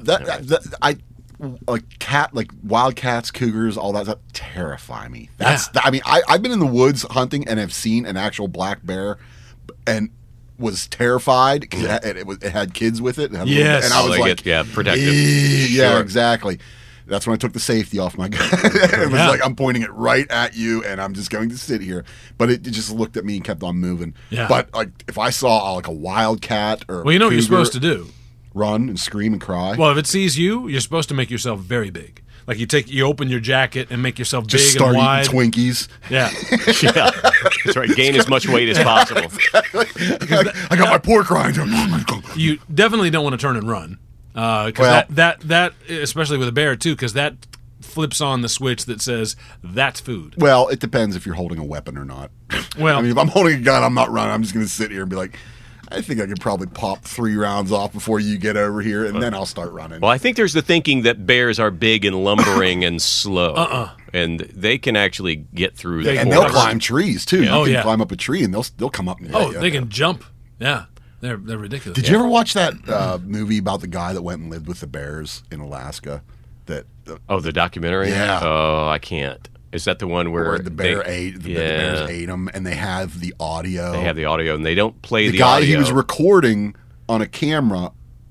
Like wild cats, cougars, all that stuff terrify me. I mean, I've been in the woods hunting and have seen an actual black bear, and was terrified because it had kids with it. Yes. And I was like, protective. Yeah, Sure. Exactly. That's when I took the safety off my gun. It was like, I'm pointing it right at you, and I'm just going to sit here. But it just looked at me and kept on moving. Yeah. But like, if I saw like a wild cat or Well, you know what you're cougar, supposed to do. run and scream and cry. Well, if it sees you, you're supposed to make yourself very big. Like you open your jacket and make yourself just big start and wide. eating Twinkies. Yeah. Yeah, that's right. Gain as much weight as possible. I got my pork rind. You definitely don't want to turn and run. Because Well- that especially with a bear too, because that flips on the switch that says that's food. Well, it depends if you're holding a weapon or not. Well- I mean, if I'm holding a gun, I'm not running. I'm just going to sit here and be like, I think I could probably pop 3 rounds off before you get over here, and then I'll start running. Well, I think there's the thinking that bears are big and lumbering and slow, and they can actually get through the And they'll forest. climb trees too. You Oh, can yeah. climb up a tree and they'll come up. And Oh, hit you. they can jump. Yeah, they're ridiculous. Did you ever watch that movie about the guy that went and lived with the bears in Alaska? Oh, the documentary? Yeah. Oh, I can't. Is that the one where the bear they, ate the bears ate him, and they have the audio. They have the audio, and they don't play the guy audio. he was recording on a camera.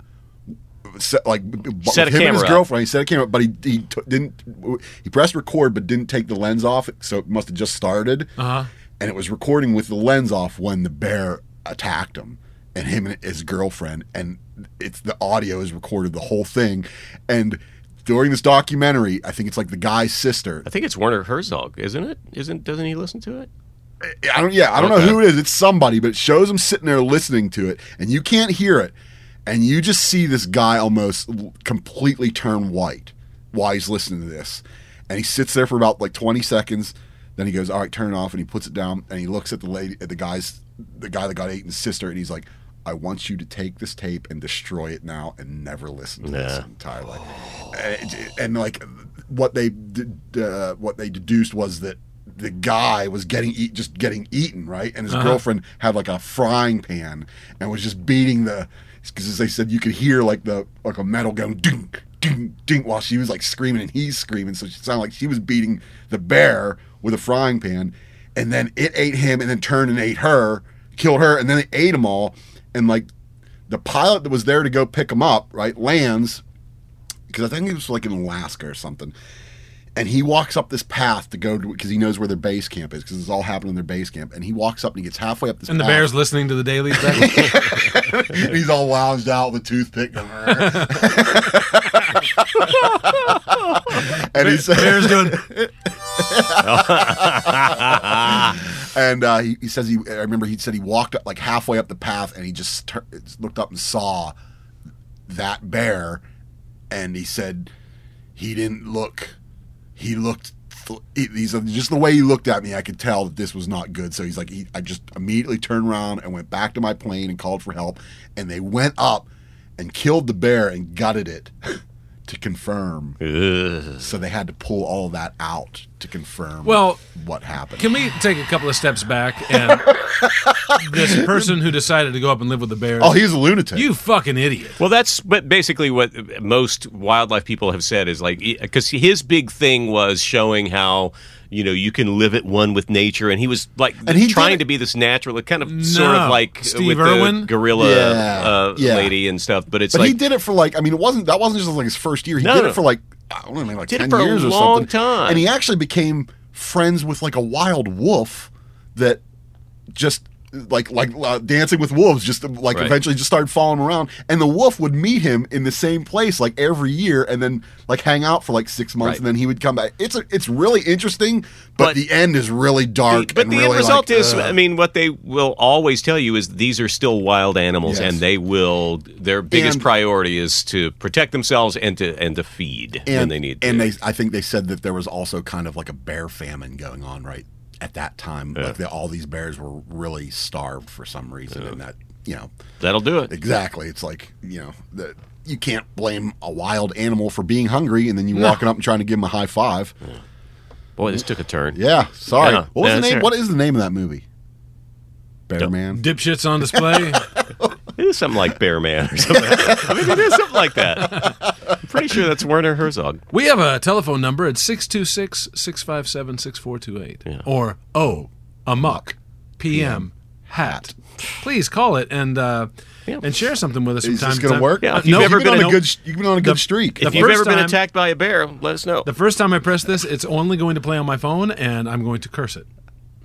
Set a him and his camera up. girlfriend. He set a camera, but he didn't. He pressed record, but didn't take the lens off. So it must have just started, and it was recording with the lens off when the bear attacked him, and him and his girlfriend. And it's the audio is recorded the whole thing, and during this documentary, I think it's like the guy's sister. I think it's Werner Herzog, isn't it? Doesn't he listen to it? I don't know who it is. It's somebody, but it shows him sitting there listening to it, and you can't hear it, and you just see this guy almost completely turn white while he's listening to this, and he sits there for about like 20 seconds. Then he goes, "All right, turn it off," and he puts it down, and he looks at the guy that got Aiton's sister, and he's like, "I want you to take this tape and destroy it now and never listen to this entirely." And like what they deduced was that the guy was getting eaten, right? And his girlfriend had like a frying pan and was just beating because as they said, you could hear like a metal going ding, ding, ding while she was like screaming and he's screaming. So it sounded like she was beating the bear with a frying pan, and then it ate him and then turned and ate her, killed her, and then they ate them all. And like the pilot that was there to go pick him up, right, lands, because I think he was like in Alaska or something. And he walks up this path to go to, because he knows where their base camp is, because it's all happening in their base camp. And he walks up and he gets halfway up this And the path. bear's listening to the dailies back. And he's all lounged out with a toothpick. And he said, Bear's doing. and he says I remember he said he walked up like halfway up the path and he just looked up and saw that bear, and he said he didn't look. He looked. He said just the way he looked at me, I could tell that this was not good. So he's like, I just immediately turned around and went back to my plane and called for help. And they went up and killed the bear and gutted it, to confirm. Ugh. So they had to pull all that out to confirm Well, what happened. Can we take a couple of steps back and this person who decided to go up and live with the bears? Oh, he was a lunatic. You fucking idiot. Well, that's but basically what most wildlife people have said is like, because his big thing was showing how, you know, you can live at one with nature, and he was like trying to be this natural, kind of sort of like Steve with Irwin? the gorilla Yeah. lady and stuff. But it's But like he did it for like, I mean, that wasn't just like his first year. He did No. it for like, I don't know, maybe like Did it 10 for a years or long something. time. And he actually became friends with like a wild wolf that just like Dancing with Wolves, just like Right. eventually just started following him around. And the wolf would meet him in the same place like every year, and then like hang out for like 6 months, Right. and then he would come back. It's really interesting, but the end is really dark. But and the really end result like, is, I mean, what they will always tell you is these are still wild animals, Yes. and their biggest And- priority is to protect themselves and to feed when they need to. And I think they said that there was also kind of like a bear famine going on right at that time. Like all these bears were really starved for some reason, and that, you know, That'll do it. exactly. It's like, you know, that you can't blame a wild animal for being hungry, and then you walking up and trying to give him a high five. Boy, this took a turn. Yeah, sorry. Yeah. What was Yeah, the name? sure. What is the name of that movie? Bear Man. Dipshits on display. It is something like Bear Man or something. I mean, it is something like that. I'm pretty sure that's Werner Herzog. We have a telephone number at 626-657-6428. Or Amok PM Hat. Please call it and share something with us from Is time this to going to time. work? Yeah, if No, you've ever you've been on been a good. You've been on a good streak. If The you've first ever been time- attacked by a bear, let us know. The first time I press this, it's only going to play on my phone, and I'm going to curse it.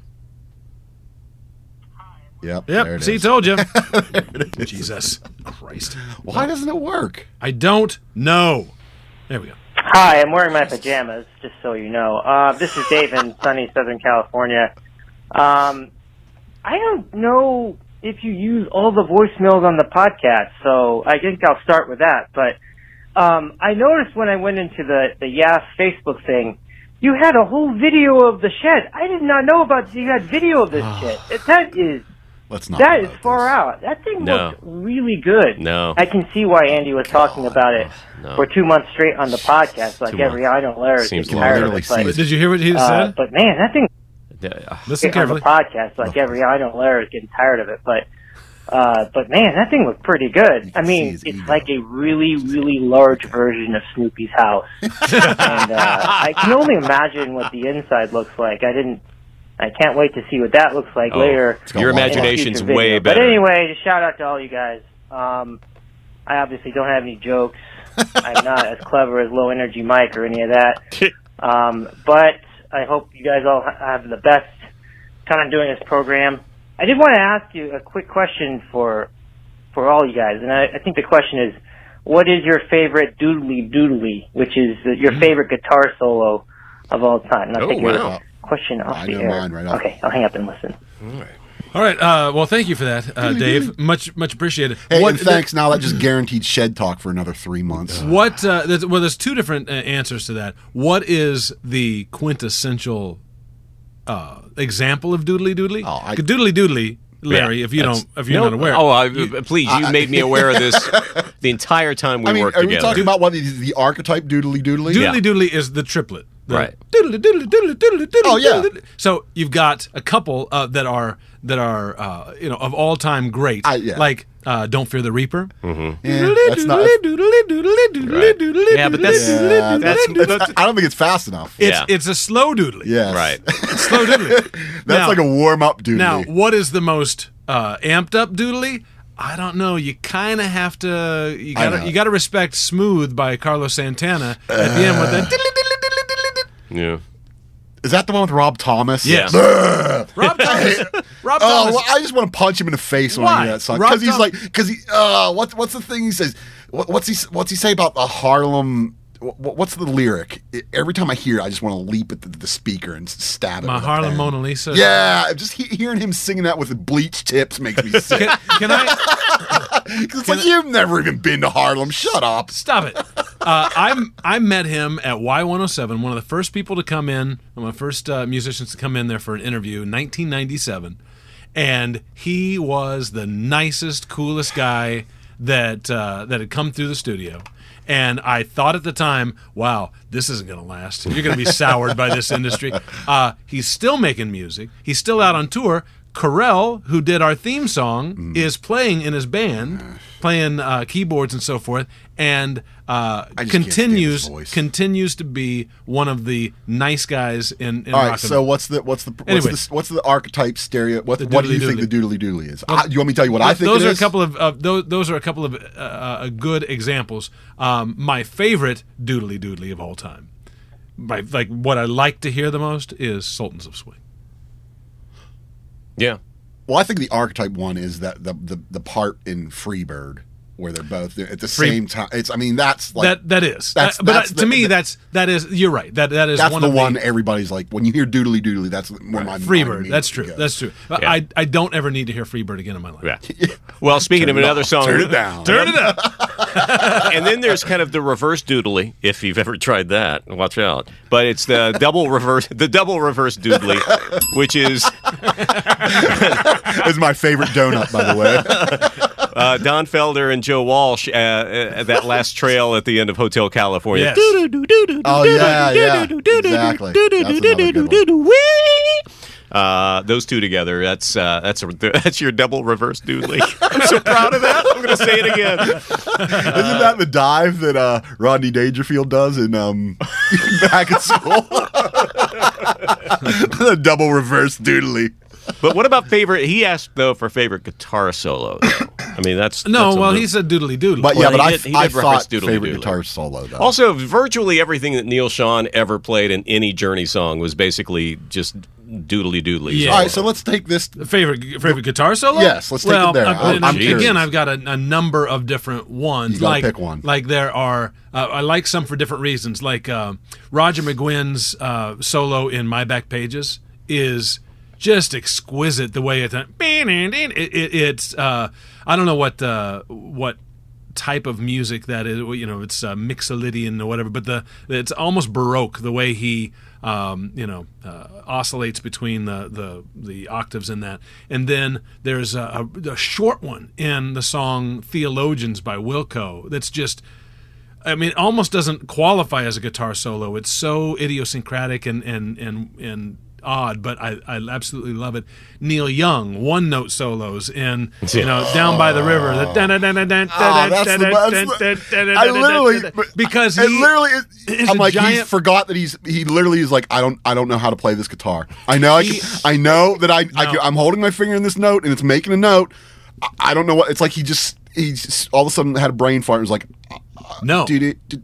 Yep. There Yep. it See, is. told you. Jesus Christ. Why doesn't it work? I don't know. There we go. Hi, I'm wearing my pajamas, just so you know. This is Dave in sunny Southern California. I don't know if you use all the voicemails on the podcast, so I think I'll start with that. But I noticed when I went into the Yas Facebook thing, you had a whole video of the shed. I did not know about you had video of this shit. That is Let's not. that is about far this. out. That thing No. looked really good. No. I can see why Andy was talking about it No. for 2 months straight on the podcast. Like 2 every I don't Larry Seems getting long. tired of Literally it. But, sees Did you hear what he said? but man, that thing Listen on carefully. the podcast, like every I don't Larry is getting tired of it. But man, that thing looked pretty good. You I can see mean, his it's ego. like a really, really large version of Snoopy's house. And I can only imagine what the inside looks like. I can't wait to see what that looks like later. Your in a imagination's future way video. better. But anyway, just shout out to all you guys. I obviously don't have any jokes. I'm not as clever as Low Energy Mike or any of that. But I hope you guys all have the best time doing this program. I did want to ask you a quick question for all you guys, and I think the question is, what is your favorite doodly, which is your favorite guitar solo of all time? And I'll Oh, take your wow. question off I the know air. mine right off. Okay, I'll hang up and listen. All right. Well, thank you for that, Dave. Much appreciated. Hey, and thanks. Now that just guaranteed shed talk for another 3 months. There's two different answers to that. What is the quintessential example of doodly doodly? Oh, Doodly doodly, Larry. Yeah, if you're no, not aware. Please, you made me aware of this the entire time we I mean, worked are together. we talking about what is the archetype doodly doodly? Doodly Yeah. doodly is the triplet. The Right. Doodly doodly doodly doodly doodly. Oh, yeah. doodly. So you've got a couple that are of all time great. Yeah. Like Don't Fear the Reaper. Yeah, that's not. Yeah, but that's I don't think it's fast enough. Yeah. It's a slow doodly. Yes. right. It's slow doodly. That's like a warm up doodly. Now, what is the most amped up doodly? I don't know. You kind of have to. You know. got to respect "Smooth" by Carlos Santana at the end with that. Yeah. Is that the one with Rob Thomas? Yes. Rob Thomas. Rob Oh, Thomas. well, I just want to punch him in the face when I Why? hear that song. Rob Because he's Thom- like, what's the thing he says? What's he say about the Harlem? What's the lyric? Every time I hear it, I just want to leap at the speaker and stab it. My with a Harlem pen. Mona Lisa. Yeah, just hearing him singing that with the bleached tips makes me sick. Can I 'Cause it's like, you've never even been to Harlem. Shut up. stop it? I met him at Y107, one of the first people to come in, one of the first musicians to come in there for an interview in 1997, and he was the nicest, coolest guy that had come through the studio. And I thought at the time, wow, this isn't going to last. You're going to be soured by this industry. He's still making music. He's still out on tour. Carell, who did our theme song, is playing in his band, playing keyboards and so forth, and continues to be one of the nice guys in All right, rock and so roll. what's the archetype stereo? What do you think the doodly doodly is? Do you want me to tell you what I think those it are is? those are a couple of good examples. My favorite doodly doodly of all time, what I like to hear the most is Sultans of Swing. Yeah. Well, I think the archetype one is that the part in Freebird where they're both there at the same time. That's like that is. That's to me, that is. You're right. That is that's one the of one everybody's like when you hear doodly doodly. That's where my Freebird. mind That's true. goes. That's true. Yeah. I don't ever need to hear Freebird again in my life. Yeah. Well, speaking of another song, Turn it down. Turn it up. and then there's kind of the reverse doodly, if you've ever tried that. Watch out. But it's the double reverse doodly, which is It's my favorite donut, by the way. Don Felder and Joe Walsh at that last trail at the end of Hotel California. Yes. Oh yeah, exactly. That's another good one. Those two together, that's your double reverse doodly. I'm so proud of that. I'm going to say it again. Isn't that the dive that Rodney Dangerfield does in back at school? The double reverse doodly. But what about favorite? He asked though for favorite guitar solo. Though. I mean, that's he said doodly doodly. But Well, but he did I reference thought doodly favorite doodly. guitar solo though. Also, virtually everything that Neil Schon ever played in any Journey song was basically just doodly doodly. Yeah. All right, so let's take this. Favorite guitar solo? Yes, let's take it there. I'm curious. Again, I've got a number of different ones. You gotta pick one. Like there are, I like some for different reasons. Like Roger McGuinn's solo in My Back Pages is just exquisite. The way it's I don't know what type of music that is. It's Mixolydian or whatever, but it's almost Baroque the way he oscillates between the octaves in that. And then there's a short one in the song Theologians by Wilco that's just, it almost doesn't qualify as a guitar solo. It's so idiosyncratic and odd, but I absolutely love it. Neil Young one-note solos in Down by the River. I literally because I'm like he forgot that he literally is like I don't know how to play this guitar. I know I know that I'm holding my finger in this note and it's making a note. I don't know what it's like. He just all of a sudden had a brain fart and was like. No. The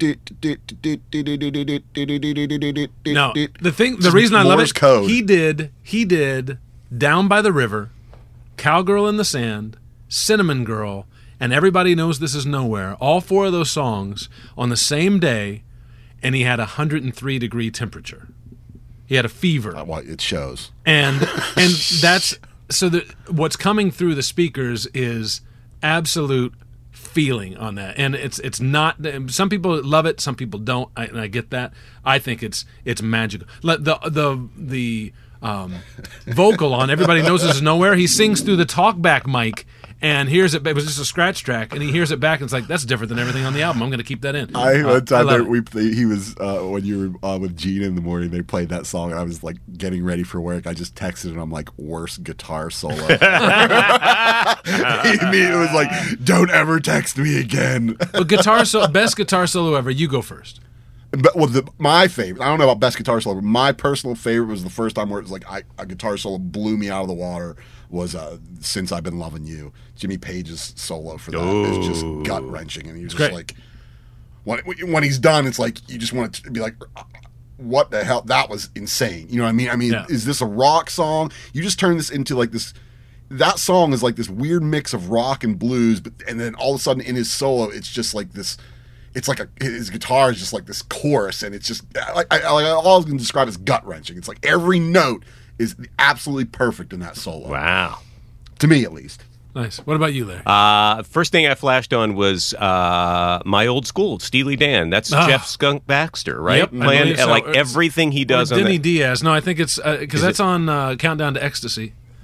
reason I love it, code. he did Down by the River, Cowgirl in the Sand, Cinnamon Girl, and Everybody Knows This Is Nowhere, all four of those songs on the same day, and he had 103-degree temperature. He had a fever. It shows. And that's so what's coming through the speakers is absolute feeling on that, and it's not. Some people love it, some people don't, and I get that. I think it's magical. The vocal on Everybody Knows This Is Nowhere. He sings through the talkback mic and hears it. It was just a scratch track, and he hears it back, and it's like that's different than everything on the album. I'm going to keep that in. He was when you were with Gina in the morning. They played that song, and I was like getting ready for work. I just texted, and I'm like, worst guitar solo. He immediately was like, "Don't ever text me again." But best guitar solo ever. You go first. But my favorite, I don't know about best guitar solo, but my personal favorite was the first time where it was like a guitar solo blew me out of the water. Was Since I've Been Loving You. Jimmy Page's solo for that is just gut wrenching, and you're just like, when he's done, it's like you just want to be like, what the hell? That was insane. You know what I mean? Is this a rock song? You just turn this into like this. That song is like this weird mix of rock and blues, and then all of a sudden in his solo, it's just like this. It's like his guitar is just like this chorus, and it's just like all I was going to describe as gut wrenching. It's like every note is absolutely perfect in that solo. Wow. To me, at least. Nice. What about you, Larry? First thing I flashed on was my old school, Steely Dan. That's Jeff Skunk Baxter, right? Yep, Playing everything he does on Denny that. Diaz. No, I think it's because that's on Countdown to Ecstasy.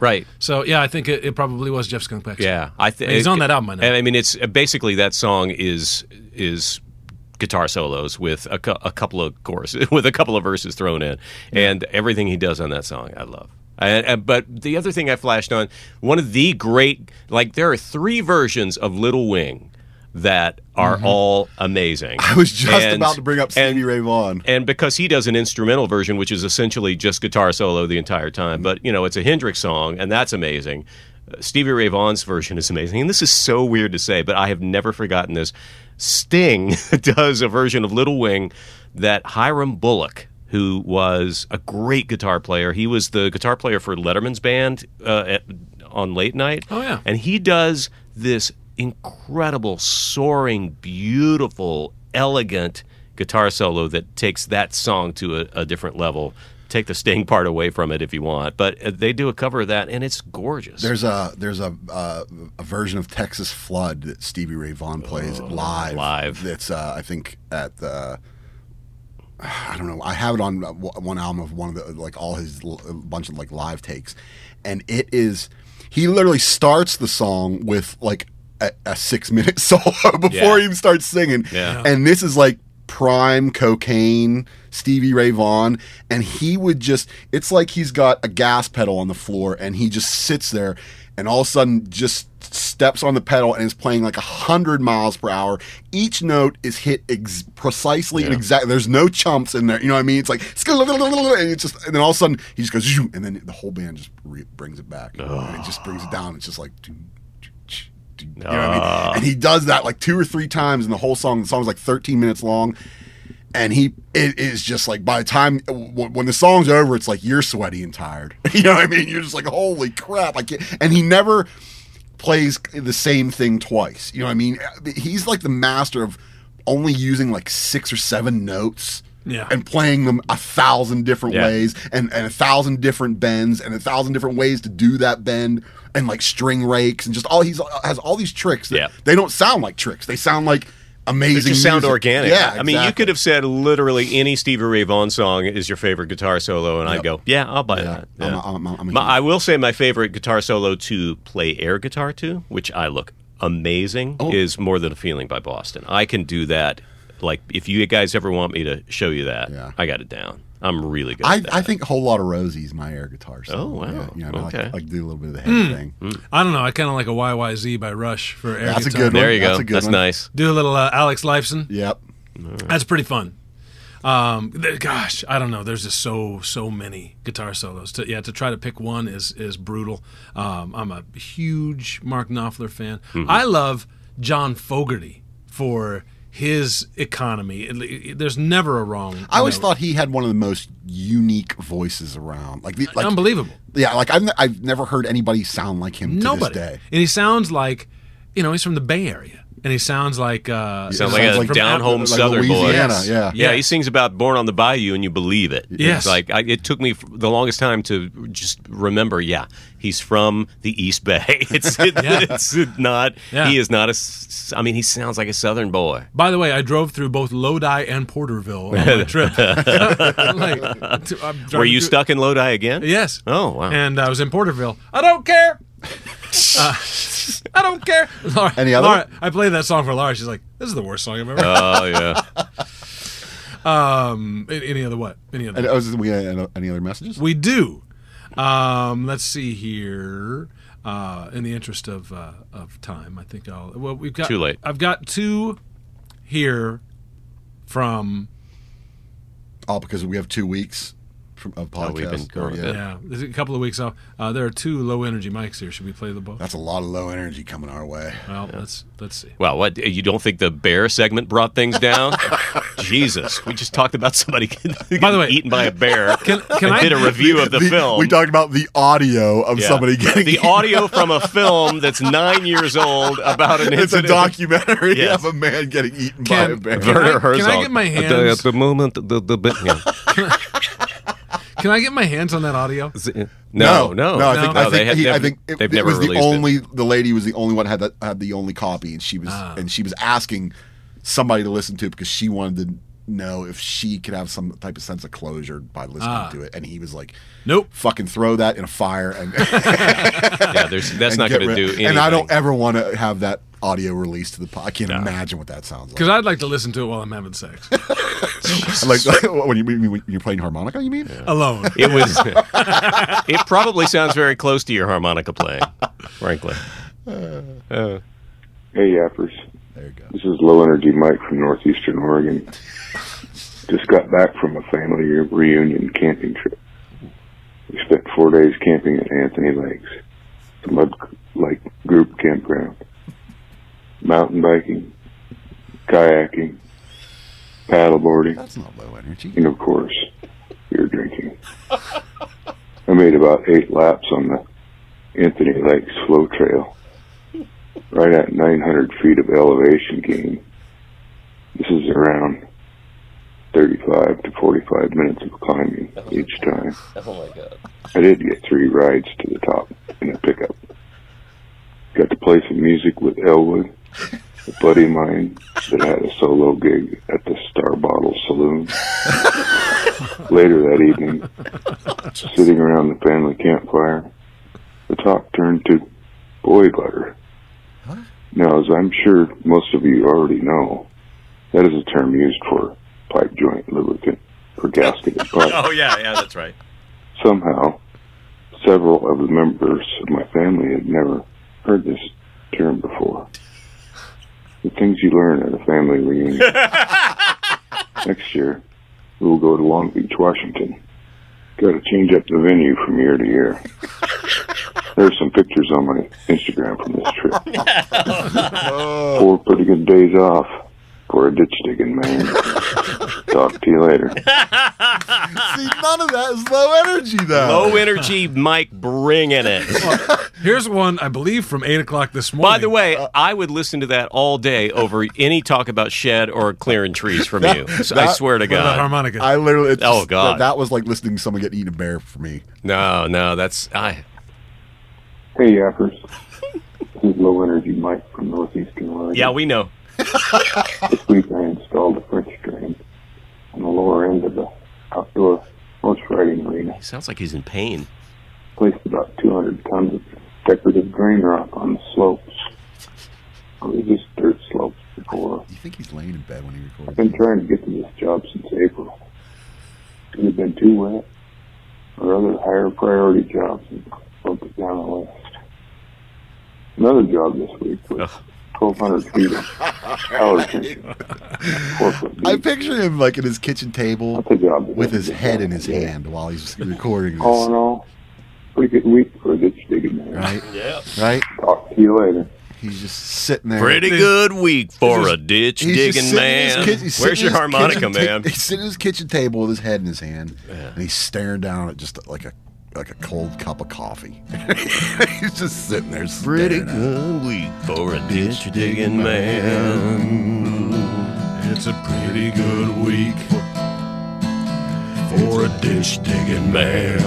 Right. So yeah, I think it probably was Jeff Skunk Baxter. Yeah, He's on that album, I know. And I mean, it's basically that song is guitar solos with a couple of choruses, with a couple of verses thrown in, and everything he does on that song, I love. But the other thing I flashed on, one of the great, like there are 3 versions of Little Wing that are all amazing. I was just about to bring up Stevie Ray Vaughan. And because he does an instrumental version, which is essentially just guitar solo the entire time, but, it's a Hendrix song, and that's amazing. Stevie Ray Vaughan's version is amazing. And this is so weird to say, but I have never forgotten this. Sting does a version of Little Wing that Hiram Bullock, who was a great guitar player, he was the guitar player for Letterman's band on Late Night. Oh, yeah. And he does this incredible, soaring, beautiful, elegant guitar solo that takes that song to a different level. Take the Sting part away from it if you want, but they do a cover of that, and it's gorgeous. There's a version of Texas Flood that Stevie Ray Vaughan plays live. It's I think at the I don't know. I have it on one album of one of the like all his bunch of like live takes, and it is he literally starts the song with like a 6-minute solo before he even starts singing, and this is like prime cocaine Stevie Ray Vaughan, and he would just it's like he's got a gas pedal on the floor and he just sits there and all of a sudden just steps on the pedal and is playing like 100 miles per hour. Each note is hit precisely and exactly. There's no chumps in there. You know what I mean? It's like and it's just and then all of a sudden he just goes and then the whole band just brings it back. And it just brings it down. It's just like you know what I mean? And he does that like 2 or 3 times in the whole song. The song's like 13 minutes long. And it is just like by the time when the song's over, it's like you're sweaty and tired. You know what I mean? You're just like, holy crap! And he never plays the same thing twice. You know what I mean? He's like the master of only using like 6 or 7 notes. Yeah. And playing them 1,000 different ways and 1,000 different bends and 1,000 different ways to do that bend and like string rakes and just has all these tricks that they don't sound like tricks. They sound like amazing. They just sound organic. Yeah, exactly. I mean, you could have said literally any Stevie Ray Vaughan song is your favorite guitar solo, and I'd go, yeah, I'll buy that. Yeah. I will say my favorite guitar solo to play air guitar to, which I look amazing, is More Than a Feeling by Boston. I can do that. Like, if you guys ever want me to show you that, I got it down. I'm really good at that. I think Whole Lotta Rosie's my air guitar solo. Oh, wow. Yeah, I okay. like do a little bit of the head thing. I don't know. I kind of like a YYZ by Rush for air That's guitar. a good one. There you go. That's a good That's one. nice. Do a little Alex Lifeson. Yep. That's pretty fun. Gosh, I don't know. There's just so many guitar solos. To try to pick one is brutal. I'm a huge Mark Knopfler fan. I love John Fogerty for his economy. There's never a wrong. I always thought he had one of the most unique voices around. Like unbelievable. Yeah, like I've never heard anybody sound like him to this day. And he sounds like, he's from the Bay Area. And he sounds like sounds like a down-home Southern boy. Louisiana, Yes. Yeah, he sings about Born on the Bayou, and you believe it. Yes. It's like it took me the longest time to just remember. Yeah, he's from the East Bay. It's not. Yeah. He is not he sounds like a Southern boy. By the way, I drove through both Lodi and Porterville on my trip. Were you stuck in Lodi again? Yes. Oh, wow. And I was in Porterville. I don't care. I don't care. Laura, Any other? Laura, I played that song for Laura. She's like, "This is the worst song I've ever heard." Oh yeah. Any other what? Any other? We got any other messages? We do. Let's see here. In the interest of time, I think we've got too late. I've got 2 here from. All because we have 2 weeks of podcast. we've been going a bit. Yeah, there's a couple of weeks off. There are 2 low energy mics here. Should we play them both? That's a lot of low energy coming our way. Well, let's see. Well, what, you don't think the bear segment brought things down? Jesus, we just talked about somebody getting By the way, eaten by a bear. Can and I did a review of the film. We talked about the audio of somebody getting the audio from a film that's 9 years old about an It's a incident. documentary Yes. of a man getting eaten by a bear. Werner Can I Herzog. get my hands? At the moment, Can I get my hands on that audio? No. I think they've it never was the released only. The lady was the only one had the only copy, and she was asking somebody to listen to it because she wanted know if she could have some type of sense of closure by listening to it, and he was like, Nope. fucking throw that in a fire and Yeah, that's not going to do anything. And I don't ever want to have that audio released to the pod. I can't imagine what that sounds like. Because I'd like to listen to it while I'm having sex. like when you're playing harmonica, you mean? Alone. It was. It probably sounds very close to your harmonica playing, frankly. Hey, Yappers. There you go. This is Low Energy Mike from Northeastern Oregon. Just got back from a family reunion camping trip. We spent 4 days camping at Anthony Lakes, the Mud Lake Group Campground. Mountain biking, kayaking, paddleboarding, That's not low energy. and of course, beer drinking. I made about 8 laps on the Anthony Lakes flow trail, right at 900 feet of elevation gain. This is around 35 to 45 minutes of climbing each time. Oh my God! I did get 3 rides to the top in a pickup. Got to play some music with Elwood, a buddy of mine that had a solo gig at the Star Bottle Saloon. Later that evening, sitting around the family campfire, the talk turned to boy butter. Now, as I'm sure most of you already know, that is a term used for pipe joint lubricant for gasketed pipe. Oh yeah, that's right. Somehow, several of the members of my family had never heard this term before. The things you learn at a family reunion. Next year, we will go to Long Beach, Washington. Got to change up the venue from year to year. There's some pictures on my Instagram from this trip. 4 pretty good days off for a ditch digging man. Talk to you later. See, none of that is low energy, though. Low energy Mike bringing it. Here's one, I believe, from 8 o'clock this morning. By the way, I would listen to that all day over any talk about shed or clearing trees from you. I swear to What about God. harmonica? I literally. Oh, God. That was like listening to someone get eaten a bear for me. No, that's Hey, Yappers. This is Low Energy Mike from Northeastern Oregon. yeah, we know. This week I installed a French drain on the lower end of the outdoor horse riding arena. He sounds like he's in pain. Placed about 200 tons of decorative drain rock on the slopes. It was just dirt slopes before. You think he's laying in bed when he I've records? been trying to get to this job since April. It had been too wet, or other higher priority jobs and bumped it down the list. Another job this week was 1,200 feet of power tension. 4 foot I deep. picture him like at his kitchen table That's a job that with doesn't his get head done in his today. hand while he's recording All in this. all, pretty good week for a ditch digging man. Right? Yeah. Right? Talk to you later. He's just sitting there. Pretty good week for He's a ditch He's just digging sitting in his man. he's sitting Where's in your his harmonica, kitchen man? He's sitting at his kitchen table with his head in his hand, and he's staring down at just like a cold cup of coffee. He's just sitting there. Pretty staring at it. good week for a ditch digging man. It's a pretty good week for a ditch digging man.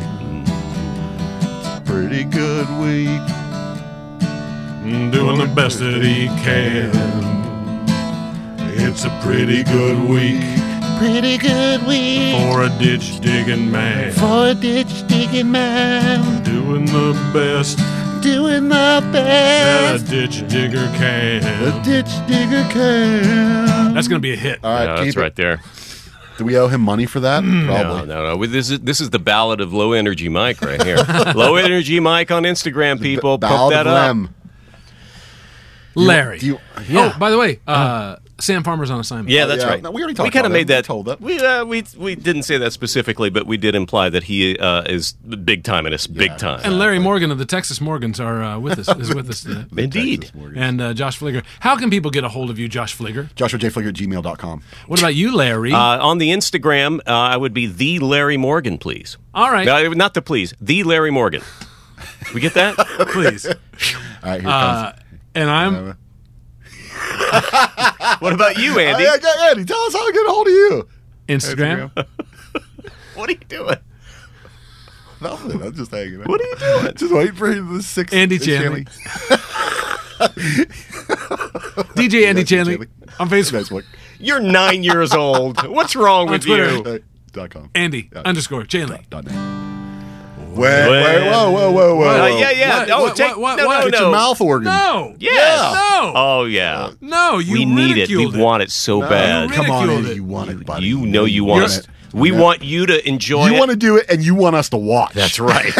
Pretty good week. Doing the best that he can. It's a pretty good week Pretty good week for a ditch digging man. for a ditch digging man. Doing the best Doing the that a best. ditch digger can. A ditch digger can. That's going to be a hit. All right, Yeah, keep that's it. right there. Do we owe him money for that? No, Probably. no. This is the ballad of Low Energy Mike right here. Low Energy Mike on Instagram, people. Pump Ballad that of up. Lem. Larry. Do you- Oh, by the way, Sam Farmer's on assignment. Yeah, that's yeah. right. No, we already talked kind of about made that. that. We told that. We didn't say that specifically, but we did imply that he is big time in us, big time. And Larry Morgan of the Texas Morgans are with us. Is with us today. Indeed. Texas Morgan. And Josh Fligger. How can people get a hold of you, Josh Fligger? JoshuaJFligger@gmail.com. What about you, Larry? On the Instagram, I would be the Larry Morgan, please. All right, Not the please, the Larry Morgan. We get that? please. All right, here comes. And I'm What about you, Andy? Yeah, Andy, tell us how to get a hold of you. Instagram. What are you doing? Nothing. I'm just hanging out. What are you doing? Just waiting for the 6th. Andy Chanley. DJ Andy Andy Chanley Chanley. on Facebook. Facebook. You're 9 years old. What's wrong with Twitter. you? .com. Andy _ Chainlink. .net. Wait, whoa. Yeah. What? Get your mouth organ. No. Yes. No. Oh, yeah. No. You We need it. We ridiculed want it so bad. You Come on, ridiculed Andy, it. you want it, buddy. You know you want us. it. We want you to enjoy You it. want to do it, and you want us to watch. That's right.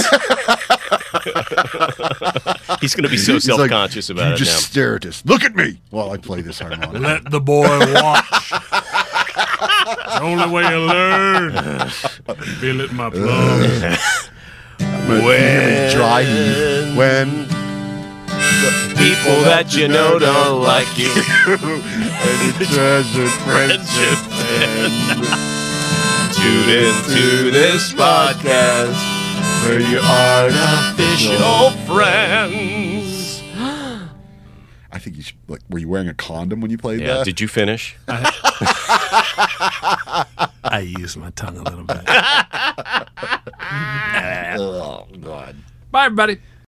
He's going to be so He's like, self-conscious about you it just now. stare at this. Look at me while I play this harmonica. Let the boy watch. The only way you learn. Feel it in my plums. When dry heat. When People that you know don't like you. treasured friendship. Tune into this podcast Where you are official friends. I think you should. Like, were you wearing a condom when you played Yeah, that? did you finish? I use my tongue a little bit. Oh God. Bye, everybody.